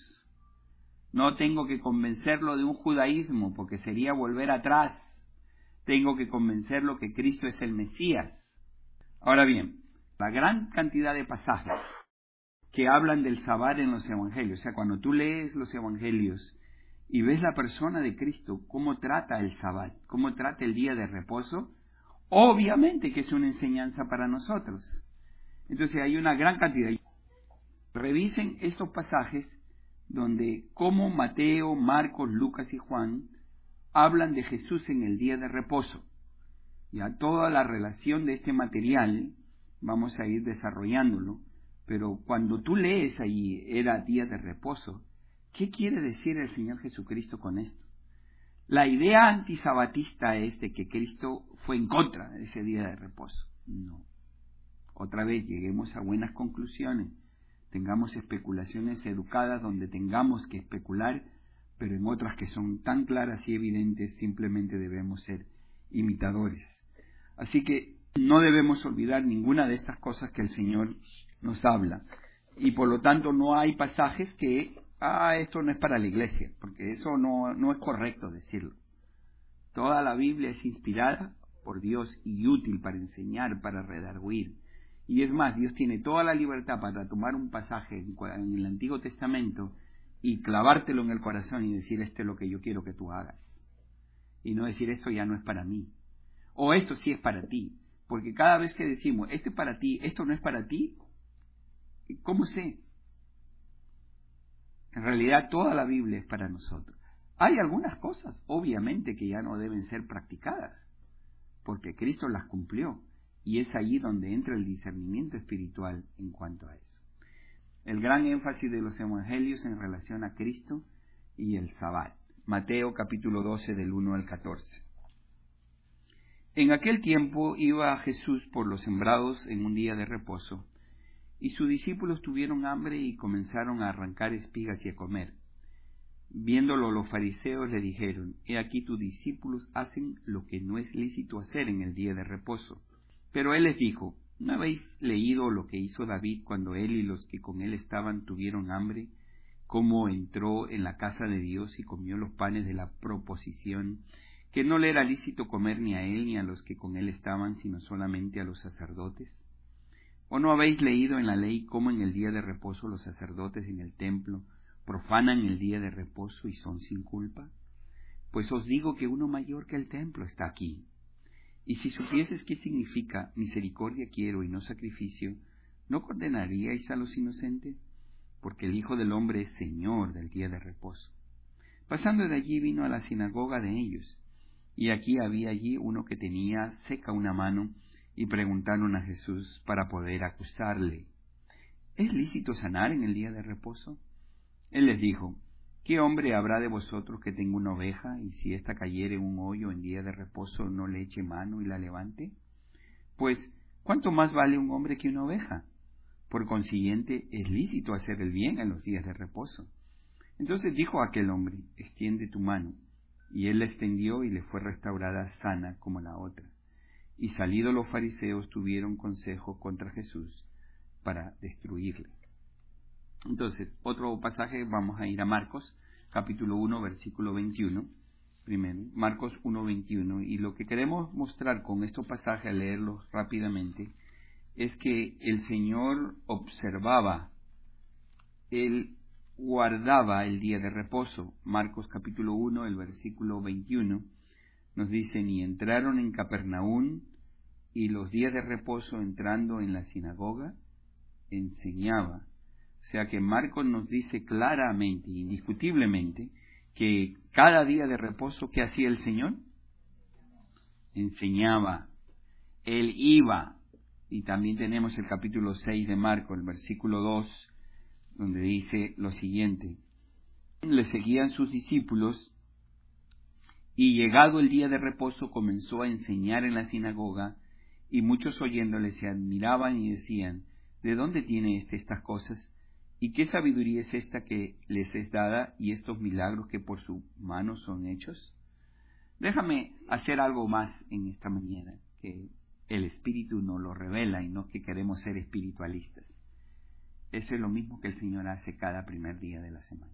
No tengo que convencerlo de un judaísmo, porque sería volver atrás. Tengo que convencerlo que Cristo es el Mesías. Ahora bien, la gran cantidad de pasajes que hablan del Sabbat en los evangelios, o sea, cuando tú lees los evangelios y ves la persona de Cristo, cómo trata el Sabbat, cómo trata el día de reposo, obviamente que es una enseñanza para nosotros. Entonces hay una gran cantidad. Revisen estos pasajes donde como Mateo, Marcos, Lucas y Juan hablan de Jesús en el día de reposo. Ya toda la relación de este material vamos a ir desarrollándolo, pero cuando tú lees ahí, era día de reposo, ¿qué quiere decir el Señor Jesucristo con esto? La idea antisabatista es de que Cristo fue en contra de ese día de reposo. No. Otra vez, lleguemos a buenas conclusiones, tengamos especulaciones educadas donde tengamos que especular, pero en otras que son tan claras y evidentes simplemente debemos ser imitadores. Así que no debemos olvidar ninguna de estas cosas que el Señor nos habla. Y por lo tanto no hay pasajes que, esto no es para la iglesia, porque eso no es correcto decirlo. Toda la Biblia es inspirada por Dios y útil para enseñar, para redarguir. Y es más, Dios tiene toda la libertad para tomar un pasaje en el Antiguo Testamento y clavártelo en el corazón y decir, esto es lo que yo quiero que tú hagas. Y no decir, esto ya no es para mí. O esto sí es para ti. Porque cada vez que decimos, esto es para ti, esto no es para ti, ¿cómo sé? En realidad toda la Biblia es para nosotros. Hay algunas cosas, obviamente, que ya no deben ser practicadas, porque Cristo las cumplió. Y es allí donde entra el discernimiento espiritual en cuanto a eso. El gran énfasis de los evangelios en relación a Cristo y el Sabbat. Mateo capítulo 12 del 1 al 14. En aquel tiempo iba Jesús por los sembrados en un día de reposo, y sus discípulos tuvieron hambre y comenzaron a arrancar espigas y a comer. Viéndolo los fariseos le dijeron, he aquí tus discípulos hacen lo que no es lícito hacer en el día de reposo. Pero él les dijo, ¿no habéis leído lo que hizo David cuando él y los que con él estaban tuvieron hambre? Cómo entró en la casa de Dios y comió los panes de la proposición, que no le era lícito comer ni a él ni a los que con él estaban, sino solamente a los sacerdotes. ¿O no habéis leído en la ley cómo en el día de reposo los sacerdotes en el templo profanan el día de reposo y son sin culpa? Pues os digo que uno mayor que el templo está aquí. Y si supieses qué significa misericordia quiero y no sacrificio, ¿no condenaríais a los inocentes? Porque el Hijo del Hombre es Señor del día de reposo. Pasando de allí vino a la sinagoga de ellos, y aquí había allí uno que tenía seca una mano, y preguntaron a Jesús para poder acusarle, ¿es lícito sanar en el día de reposo? Él les dijo, ¿qué hombre habrá de vosotros que tenga una oveja, y si ésta cayere en un hoyo en día de reposo no le eche mano y la levante? Pues, ¿cuánto más vale un hombre que una oveja? Por consiguiente, es lícito hacer el bien en los días de reposo. Entonces dijo aquel hombre, extiende tu mano. Y él la extendió y le fue restaurada sana como la otra. Y salidos los fariseos tuvieron consejo contra Jesús para destruirle. Entonces, otro pasaje, vamos a ir a Marcos, capítulo 1, versículo 21. Primero, Marcos 1, 21. Y lo que queremos mostrar con estos pasajes, al leerlos rápidamente, es que el Señor observaba, Él guardaba el día de reposo. Marcos capítulo 1, el versículo 21, nos dice, y entraron en Capernaum, y los días de reposo entrando en la sinagoga, enseñaba. O sea que Marcos nos dice claramente, indiscutiblemente, que cada día de reposo, ¿qué hacía el Señor? Enseñaba. Él iba. Y también tenemos el capítulo 6 de Marcos, el versículo 2, donde dice lo siguiente. Le seguían sus discípulos, y llegado el día de reposo comenzó a enseñar en la sinagoga, y muchos oyéndole se admiraban y decían, ¿de dónde tiene estas cosas? ¿Y qué sabiduría es esta que les es dada y estos milagros que por su mano son hechos? Déjame hacer algo más en esta mañana, que el Espíritu nos lo revela y no que queremos ser espiritualistas. Eso es lo mismo que el Señor hace cada primer día de la semana.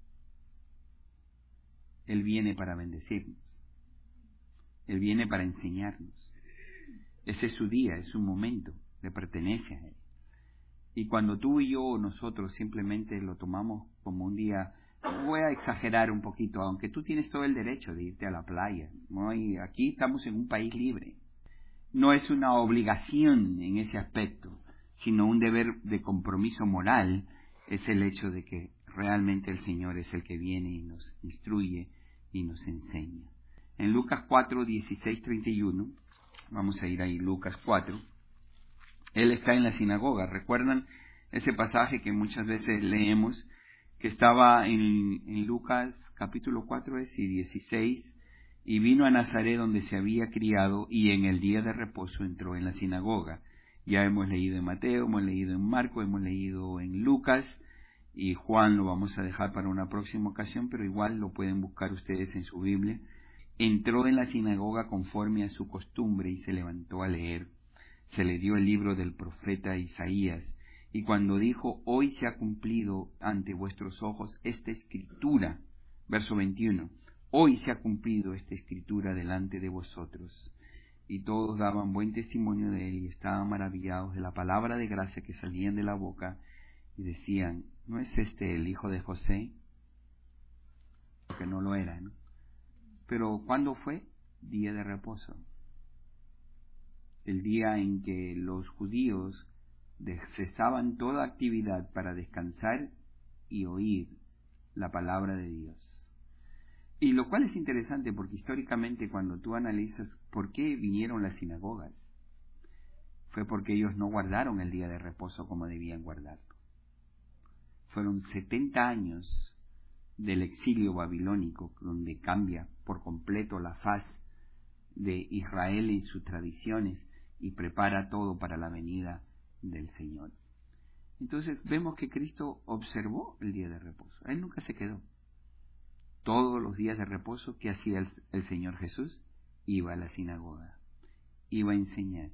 Él viene para bendecirnos. Él viene para enseñarnos. Ese es su día, es su momento, le pertenece a Él. Y cuando tú y yo, nosotros simplemente lo tomamos como un día, voy a exagerar un poquito, aunque tú tienes todo el derecho de irte a la playa, ¿no? Y aquí estamos en un país libre. No es una obligación en ese aspecto, sino un deber de compromiso moral, es el hecho de que realmente el Señor es el que viene y nos instruye y nos enseña. En Lucas 4, 16, 31, vamos a ir ahí, Lucas 4, él está en la sinagoga. ¿Recuerdan ese pasaje que muchas veces leemos, que estaba en Lucas capítulo 4 y 16, y vino a Nazaret donde se había criado, y en el día de reposo entró en la sinagoga? Ya hemos leído en Mateo, hemos leído en Marco, hemos leído en Lucas, y Juan lo vamos a dejar para una próxima ocasión, pero igual lo pueden buscar ustedes en su Biblia. Entró en la sinagoga conforme a su costumbre y se levantó a leer. Se le dio el libro del profeta Isaías, y cuando dijo: hoy se ha cumplido ante vuestros ojos esta escritura, verso 21, hoy se ha cumplido esta escritura delante de vosotros. Y todos daban buen testimonio de él y estaban maravillados de la palabra de gracia que salían de la boca, y decían: ¿no es este el hijo de José? Porque no lo era, ¿no? Pero ¿cuándo fue? Día de reposo. El día en que los judíos cesaban toda actividad para descansar y oír la palabra de Dios. Y lo cual es interesante porque históricamente cuando tú analizas por qué vinieron las sinagogas, fue porque ellos no guardaron el día de reposo como debían guardarlo. Fueron 70 años del exilio babilónico donde cambia por completo la faz de Israel y sus tradiciones y prepara todo para la venida del Señor. Entonces vemos que Cristo observó el día de reposo. Él nunca se quedó. Todos los días de reposo, ¿qué hacía el Señor Jesús? Iba a la sinagoga, iba a enseñar.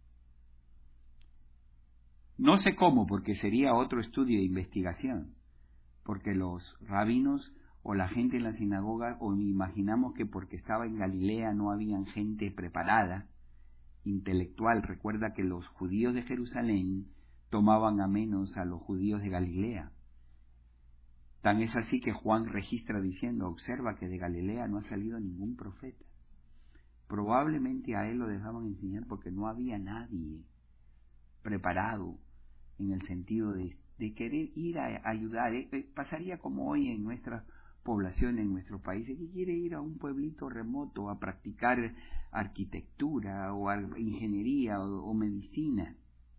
No sé cómo, porque sería otro estudio de investigación, porque los rabinos o la gente en la sinagoga, o imaginamos que porque estaba en Galilea no habían gente preparada, intelectual. Recuerda que los judíos de Jerusalén tomaban a menos a los judíos de Galilea. Tan es así que Juan registra diciendo: observa que de Galilea no ha salido ningún profeta. Probablemente a él lo dejaban enseñar porque no había nadie preparado en el sentido de querer ir a ayudar. Pasaría como hoy en nuestra población, en nuestros países, que quiere ir a un pueblito remoto a practicar arquitectura o ingeniería o medicina.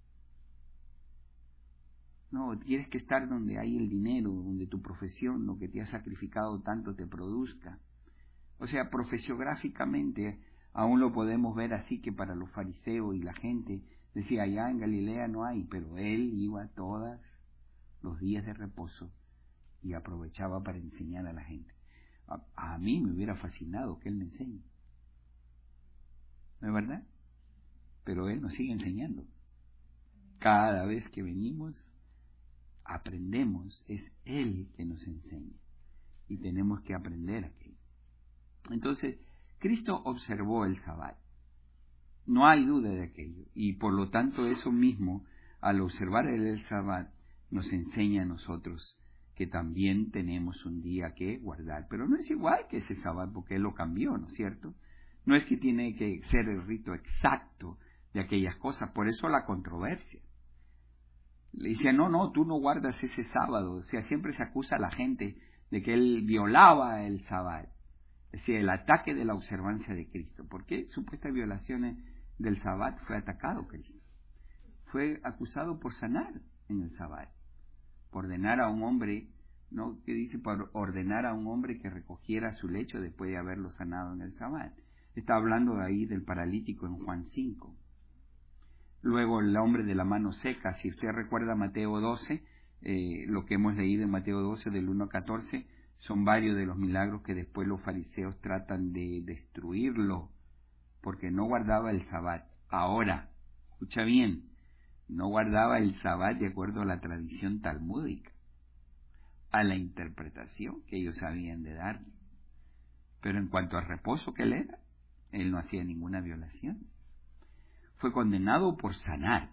No, tienes que estar donde hay el dinero, donde tu profesión, lo que te ha sacrificado tanto, te produzca. O sea, profesiográficamente aún lo podemos ver así, que para los fariseos y la gente decía: allá en Galilea no hay, pero él iba todos los días de reposo y aprovechaba para enseñar a la gente. A mí me hubiera fascinado que él me enseñe, ¿no es verdad? Pero él nos sigue enseñando. Cada vez que venimos, aprendemos, es él que nos enseña y tenemos que aprender aquello. Entonces, Cristo observó el Sabbat, no hay duda de aquello, y por lo tanto eso mismo, al observar el Sabbat, nos enseña a nosotros que también tenemos un día que guardar. Pero no es igual que ese Sabbat, porque él lo cambió, ¿no es cierto? No es que tiene que ser el rito exacto de aquellas cosas, por eso la controversia. Le decía: no, tú no guardas ese sábado. O sea, siempre se acusa a la gente de que él violaba el Sabbat. Es decir, el ataque de la observancia de Cristo. ¿Por qué supuestas violaciones del Sabbat fue atacado Cristo? Fue acusado por sanar en el Sabbat, por ordenar a un hombre, ¿no? ¿Qué dice? Por ordenar a un hombre que recogiera su lecho después de haberlo sanado en el Sabbat. Está hablando ahí del paralítico en Juan 5. Luego el hombre de la mano seca. Si usted recuerda Mateo 12, lo que hemos leído en Mateo 12 del 1 a 14, son varios de los milagros que después los fariseos tratan de destruirlo, porque no guardaba el Sabbat. Ahora, escucha bien, no guardaba el Sabbat de acuerdo a la tradición talmúdica, a la interpretación que ellos habían de darle. Pero en cuanto al reposo que él era, él no hacía ninguna violación. Fue condenado por sanar,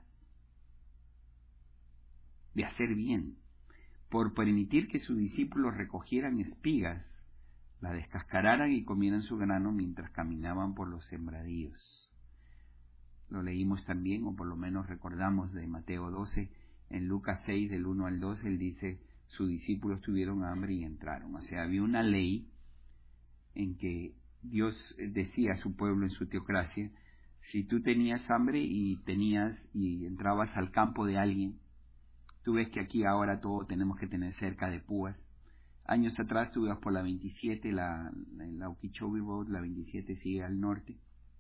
de hacer bien, por permitir que sus discípulos recogieran espigas, la descascararan y comieran su grano mientras caminaban por los sembradíos. Lo leímos también, o por lo menos recordamos de Mateo 12, en Lucas 6, del 1 al 2, él dice: sus discípulos tuvieron hambre y entraron. O sea, había una ley en que Dios decía a su pueblo en su teocracia, si tú tenías hambre y entrabas al campo de alguien, tú ves que aquí ahora todo tenemos que tener cerca de púas. Años atrás tú ibas por la 27, la Okeechobee Road, la 27 sigue al norte,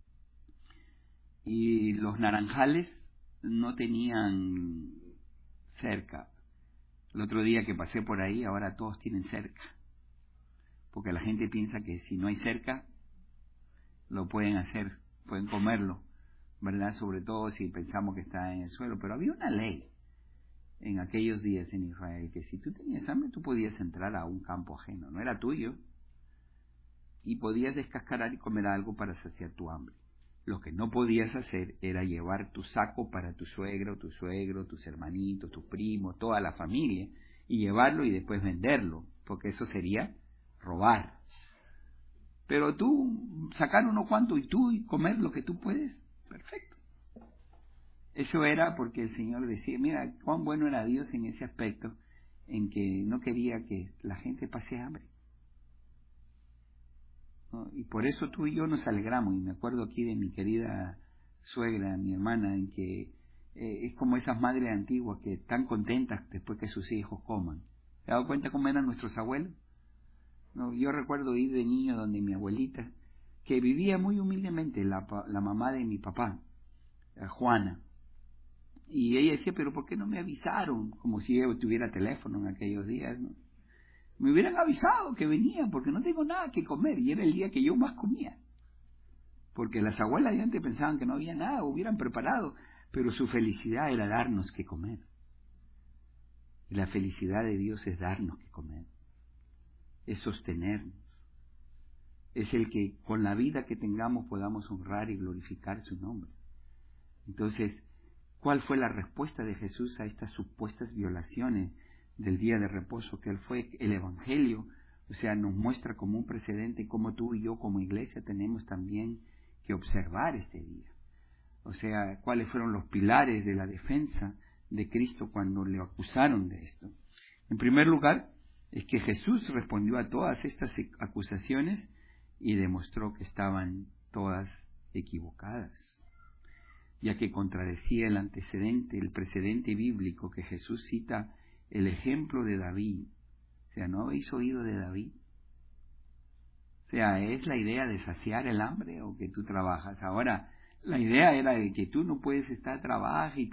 y los naranjales no tenían cerca. El otro día que pasé por ahí, ahora todos tienen cerca, porque la gente piensa que si no hay cerca, lo pueden hacer, pueden comerlo, ¿verdad? Sobre todo si pensamos que está en el suelo. Pero había una ley en aquellos días en Israel, que si tú tenías hambre, tú podías entrar a un campo ajeno, no era tuyo, y podías descascarar y comer algo para saciar tu hambre. Lo que no podías hacer era llevar tu saco para tu suegro, tus hermanitos, tus primos, toda la familia, y llevarlo y después venderlo, porque eso sería robar. Pero tú sacar uno cuanto y comer lo que tú puedes, perfecto. Eso era porque el Señor decía, mira, cuán bueno era Dios en ese aspecto, en que no quería que la gente pase hambre, ¿no? Y por eso tú y yo nos alegramos, y me acuerdo aquí de mi querida suegra, mi hermana, en que es como esas madres antiguas que están contentas después que sus hijos coman. ¿Te has dado cuenta cómo eran nuestros abuelos? No, yo recuerdo ir de niño donde mi abuelita, que vivía muy humildemente, la mamá de mi papá, Juana, y ella decía, pero ¿por qué no me avisaron? Como si yo tuviera teléfono en aquellos días, ¿no? Me hubieran avisado que venía, porque no tengo nada que comer, y era el día que yo más comía, porque las abuelas de antes pensaban que no había nada, hubieran preparado, pero su felicidad era darnos que comer, y la felicidad de Dios es darnos que comer, es sostenernos, es el que con la vida que tengamos podamos honrar y glorificar su nombre. Entonces, ¿cuál fue la respuesta de Jesús a estas supuestas violaciones del día de reposo? Que él fue el Evangelio, o sea, nos muestra como un precedente cómo tú y yo como iglesia tenemos también que observar este día. O sea, cuáles fueron los pilares de la defensa de Cristo cuando le acusaron de esto. En primer lugar, es que Jesús respondió a todas estas acusaciones y demostró que estaban todas equivocadas, ya que contradecía el precedente bíblico que Jesús cita el ejemplo de David. O sea, ¿no habéis oído de David? O sea, ¿es la idea de saciar el hambre o que tú trabajas? Ahora, la idea era de que tú no puedes estar trabaje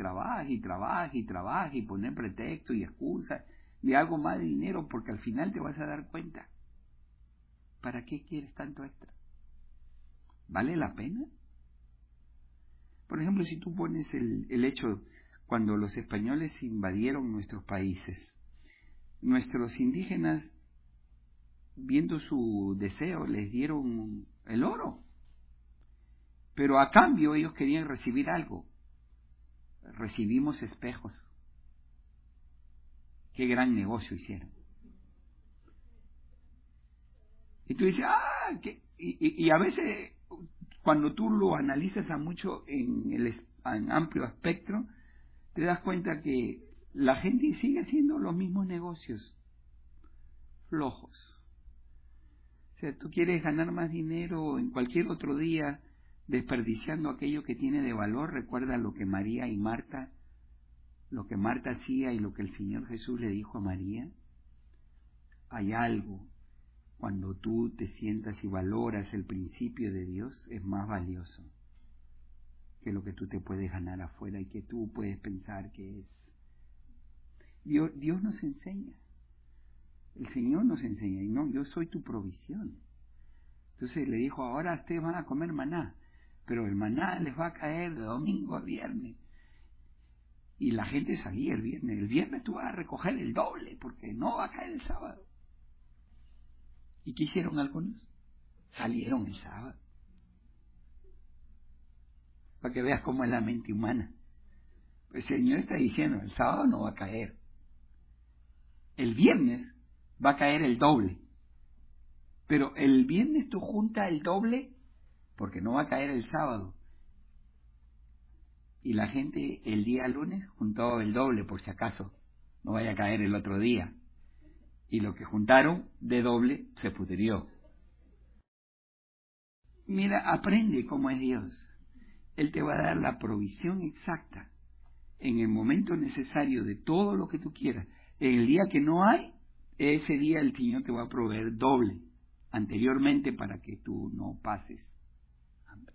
y poner pretexto y excusa de algo más de dinero, porque al final te vas a dar cuenta. ¿Para qué quieres tanto extra? ¿Vale la pena? Por ejemplo, si tú pones el hecho cuando los españoles invadieron nuestros países, nuestros indígenas, viendo su deseo, les dieron el oro, pero a cambio ellos querían recibir algo. Recibimos espejos. Qué gran negocio hicieron. Y tú dices, y a veces cuando tú lo analizas a mucho en amplio espectro, te das cuenta que la gente sigue haciendo los mismos negocios flojos. O sea, tú quieres ganar más dinero en cualquier otro día desperdiciando aquello que tiene de valor. Recuerda lo que María y Marta, lo que Marta hacía y lo que el Señor Jesús le dijo a María. Hay algo, cuando tú te sientas y valoras el principio de Dios, es más valioso que lo que tú te puedes ganar afuera y que tú puedes pensar que es. Dios nos enseña, el Señor nos enseña, y no, yo soy tu provisión. Entonces le dijo, ahora ustedes van a comer maná, pero el maná les va a caer de domingo a viernes. Y la gente salía el viernes tú vas a recoger el doble, porque no va a caer el sábado. ¿Y qué hicieron algunos? Salieron el sábado. Para que veas cómo es la mente humana. Pues el Señor está diciendo, el sábado no va a caer. El viernes va a caer el doble. Pero el viernes tú juntas el doble porque no va a caer el sábado. Y la gente el día lunes juntó el doble por si acaso no vaya a caer el otro día. Y lo que juntaron de doble se pudrió. Mira, aprende cómo es Dios. Él te va a dar la provisión exacta en el momento necesario de todo lo que tú quieras. En el día que no hay, ese día el Señor te va a proveer doble anteriormente para que tú no pases hambre.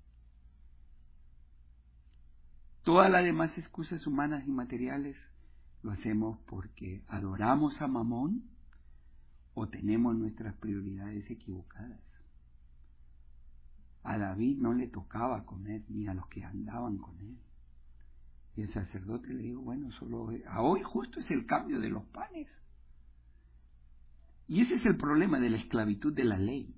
Todas las demás excusas humanas y materiales lo hacemos porque adoramos a Mamón o tenemos nuestras prioridades equivocadas. A David no le tocaba comer ni a los que andaban con él. Y el sacerdote le dijo, bueno, solo hoy justo es el cambio de los panes. Y ese es el problema de la esclavitud de la ley.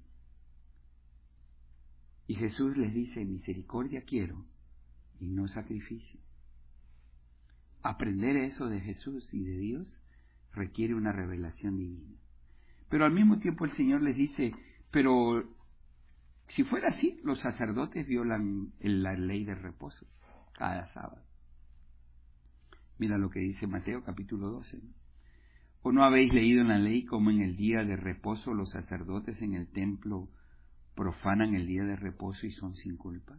Y Jesús les dice, misericordia quiero y no sacrificio. Aprender eso de Jesús y de Dios requiere una revelación divina. Pero al mismo tiempo el Señor les dice, pero si fuera así, los sacerdotes violan la ley de reposo cada sábado. Mira lo que dice Mateo capítulo 12. ¿O no habéis leído en la ley cómo en el día de reposo los sacerdotes en el templo profanan el día de reposo y son sin culpa?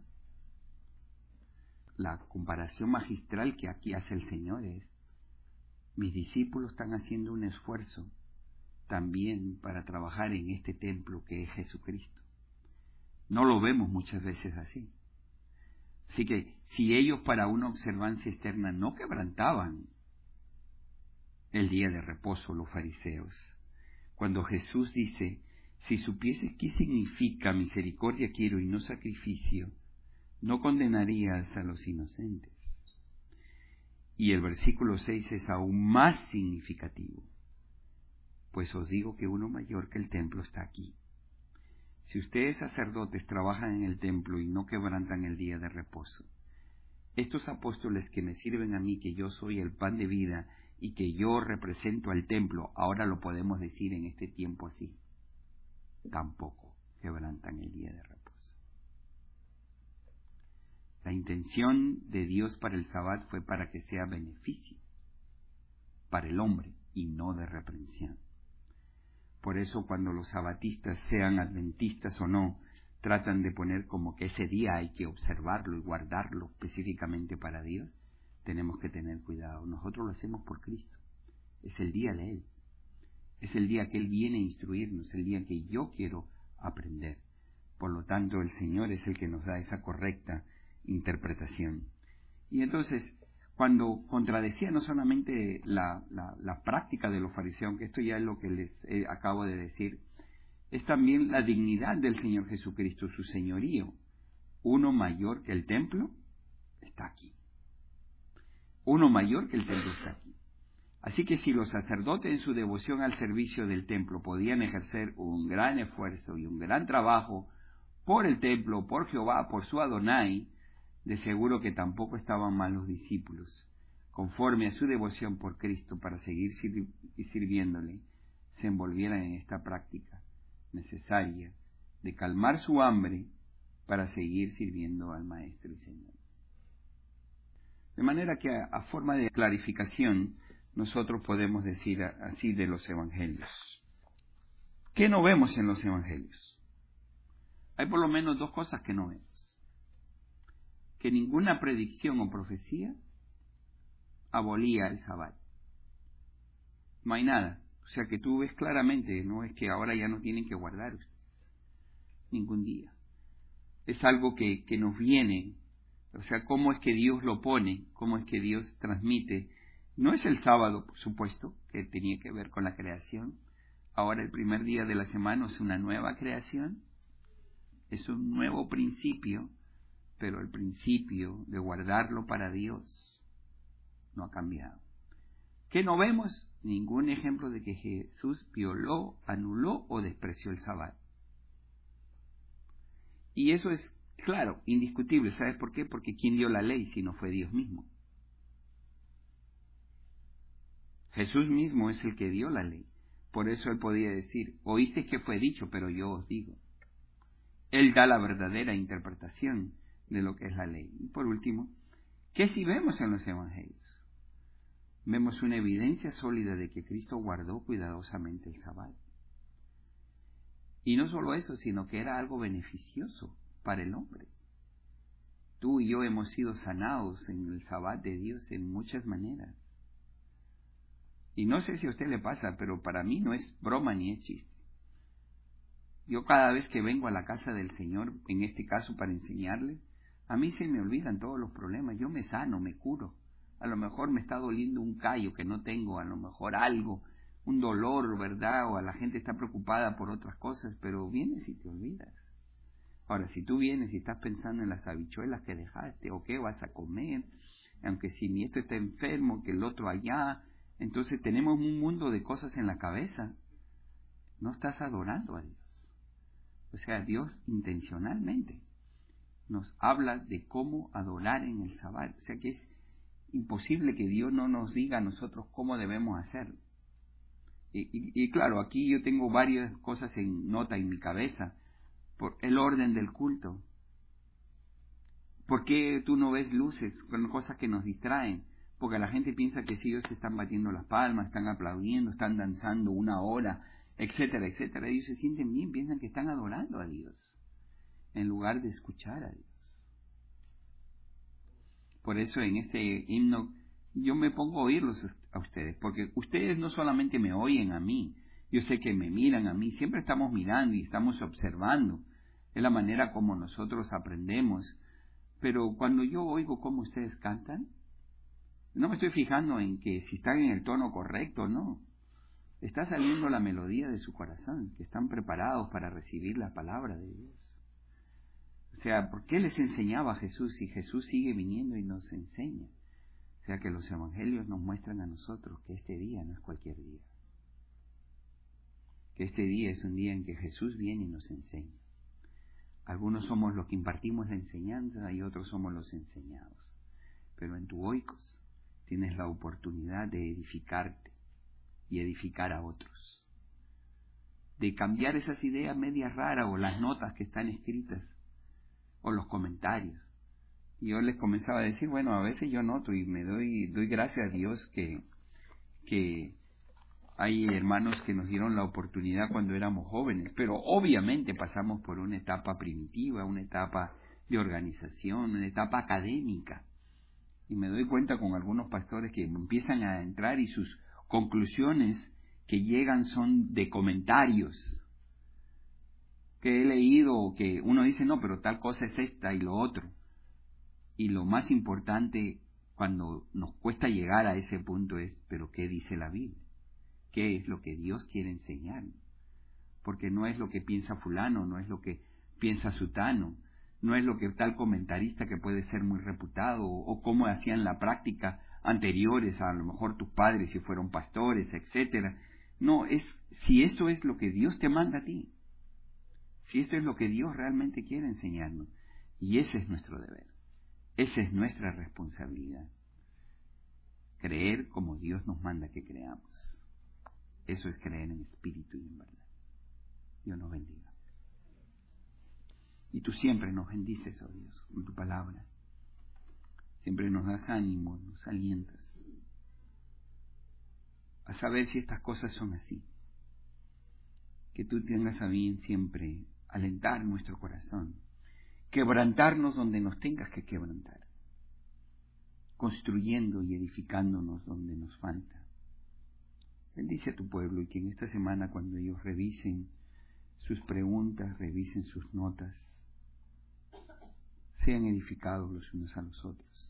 La comparación magistral que aquí hace el Señor es, mis discípulos están haciendo un esfuerzo también para trabajar en este templo que es Jesucristo. No lo vemos muchas veces así. Así que si ellos para una observancia externa no quebrantaban el día de reposo, los fariseos, cuando Jesús dice, si supieses qué significa misericordia quiero y no sacrificio, no condenarías a los inocentes. Y el versículo 6 es aún más significativo, pues os digo que uno mayor que el templo está aquí. Si ustedes sacerdotes trabajan en el templo y no quebrantan el día de reposo, estos apóstoles que me sirven a mí, que yo soy el pan de vida y que yo represento al templo, ahora lo podemos decir en este tiempo así, tampoco quebrantan el día de reposo. La intención de Dios para el Sabbat fue para que sea beneficio para el hombre y no de reprensión. Por eso cuando los sabatistas, sean adventistas o no, tratan de poner como que ese día hay que observarlo y guardarlo específicamente para Dios, tenemos que tener cuidado. Nosotros lo hacemos por Cristo. Es el día de Él. Es el día que Él viene a instruirnos, el día que yo quiero aprender. Por lo tanto, el Señor es el que nos da esa correcta interpretación. Y entonces, cuando contradecía no solamente la práctica de los fariseos, aunque esto ya es lo que les acabo de decir, es también la dignidad del Señor Jesucristo, su señorío. Uno mayor que el templo está aquí. Uno mayor que el templo está aquí. Así que si los sacerdotes en su devoción al servicio del templo podían ejercer un gran esfuerzo y un gran trabajo por el templo, por Jehová, por su Adonai, de seguro que tampoco estaban mal los discípulos, conforme a su devoción por Cristo para seguir sirviéndole, se envolvieran en esta práctica necesaria de calmar su hambre para seguir sirviendo al Maestro y Señor. De manera que a forma de clarificación, nosotros podemos decir así de los evangelios. ¿Qué no vemos en los evangelios? Hay por lo menos dos cosas que no vemos. Que ninguna predicción o profecía abolía el Sabbat. No hay nada. O sea que tú ves claramente, no es que ahora ya no tienen que guardar ningún día. Es algo que nos viene. O sea, cómo es que Dios lo pone, cómo es que Dios transmite. No es el sábado, por supuesto, que tenía que ver con la creación. Ahora el primer día de la semana es una nueva creación. Es un nuevo principio. Pero el principio de guardarlo para Dios no ha cambiado. ¿Qué no vemos? Ningún ejemplo de que Jesús violó, anuló o despreció el Sabbat. Y eso es claro, indiscutible. ¿Sabes por qué? Porque ¿quién dio la ley si no fue Dios mismo? Jesús mismo es el que dio la ley. Por eso Él podía decir, oíste que fue dicho, pero yo os digo. Él da la verdadera interpretación de lo que es la ley. Y por último, ¿qué si vemos en los evangelios? Vemos una evidencia sólida de que Cristo guardó cuidadosamente el Sabbat. Y no solo eso, sino que era algo beneficioso para el hombre. Tú y yo hemos sido sanados en el Sabbat de Dios en muchas maneras. Y no sé si a usted le pasa, pero para mí no es broma ni es chiste. Yo cada vez que vengo a la casa del Señor, en este caso para enseñarle, a mí se me olvidan todos los problemas. Yo me sano, me curo. A lo mejor me está doliendo un callo que no tengo, a lo mejor algo, un dolor, ¿verdad? O a la gente está preocupada por otras cosas, pero vienes y te olvidas. Ahora, si tú vienes y estás pensando en las habichuelas que dejaste, o qué vas a comer, aunque si mi nieto está enfermo, que el otro allá, entonces tenemos un mundo de cosas en la cabeza. No estás adorando a Dios. O sea, Dios intencionalmente nos habla de cómo adorar en el Sabbat. O sea que es imposible que Dios no nos diga a nosotros cómo debemos hacerlo. Y claro, aquí yo tengo varias cosas en nota en mi cabeza. Por el orden del culto. ¿Por qué tú no ves luces? Cosas que nos distraen. Porque la gente piensa que si ellos están batiendo las palmas, están aplaudiendo, están danzando 1 hora, etcétera, etcétera. Ellos se sienten bien, piensan que están adorando a Dios, en lugar de escuchar a Dios. Por eso en este himno yo me pongo a oírlos a ustedes, porque ustedes no solamente me oyen a mí, yo sé que me miran a mí, siempre estamos mirando y estamos observando, es la manera como nosotros aprendemos, pero cuando yo oigo cómo ustedes cantan, no me estoy fijando en que si están en el tono correcto, no, está saliendo la melodía de su corazón, que están preparados para recibir la palabra de Dios. O sea, ¿por qué les enseñaba Jesús si Jesús sigue viniendo y nos enseña? O sea, que los evangelios nos muestran a nosotros que este día no es cualquier día. Que este día es un día en que Jesús viene y nos enseña. Algunos somos los que impartimos la enseñanza y otros somos los enseñados. Pero en tu oikos tienes la oportunidad de edificarte y edificar a otros. De cambiar esas ideas medias raras o las notas que están escritas o los comentarios. Y yo les comenzaba a decir, bueno, a veces yo noto y me doy gracias a Dios que hay hermanos que nos dieron la oportunidad cuando éramos jóvenes, pero obviamente pasamos por una etapa primitiva, una etapa de organización, una etapa académica. Y me doy cuenta con algunos pastores que empiezan a entrar y sus conclusiones que llegan son de comentarios que he leído o que uno dice, no, pero tal cosa es esta y lo otro. Y lo más importante cuando nos cuesta llegar a ese punto es, pero ¿qué dice la Biblia? ¿Qué es lo que Dios quiere enseñarnos? Porque no es lo que piensa fulano, no es lo que piensa sutano, no es lo que tal comentarista que puede ser muy reputado, o cómo hacían la práctica anteriores, a lo mejor tus padres si fueron pastores, etcétera. No, es si esto es lo que Dios te manda a ti, si esto es lo que Dios realmente quiere enseñarnos, y ese es nuestro deber, esa es nuestra responsabilidad, creer como Dios nos manda que creamos. Eso es creer en espíritu y en verdad. Dios nos bendiga. Y tú siempre nos bendices, oh Dios, con tu palabra. Siempre nos das ánimo, nos alientas a saber si estas cosas son así. Que tú tengas a bien siempre alentar nuestro corazón, quebrantarnos donde nos tengas que quebrantar, construyendo y edificándonos donde nos falta. Bendice a tu pueblo y que en esta semana cuando ellos revisen sus preguntas, revisen sus notas, sean edificados los unos a los otros.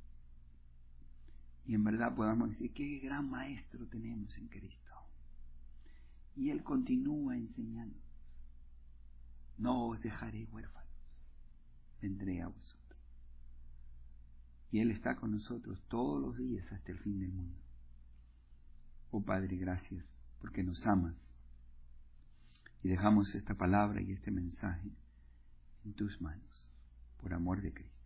Y en verdad podamos decir, qué gran maestro tenemos en Cristo. Y Él continúa enseñándonos. No os dejaré huérfanos, vendré a vosotros. Y Él está con nosotros todos los días hasta el fin del mundo. Oh Padre, gracias porque nos amas. Y dejamos esta palabra y este mensaje en tus manos, por amor de Cristo.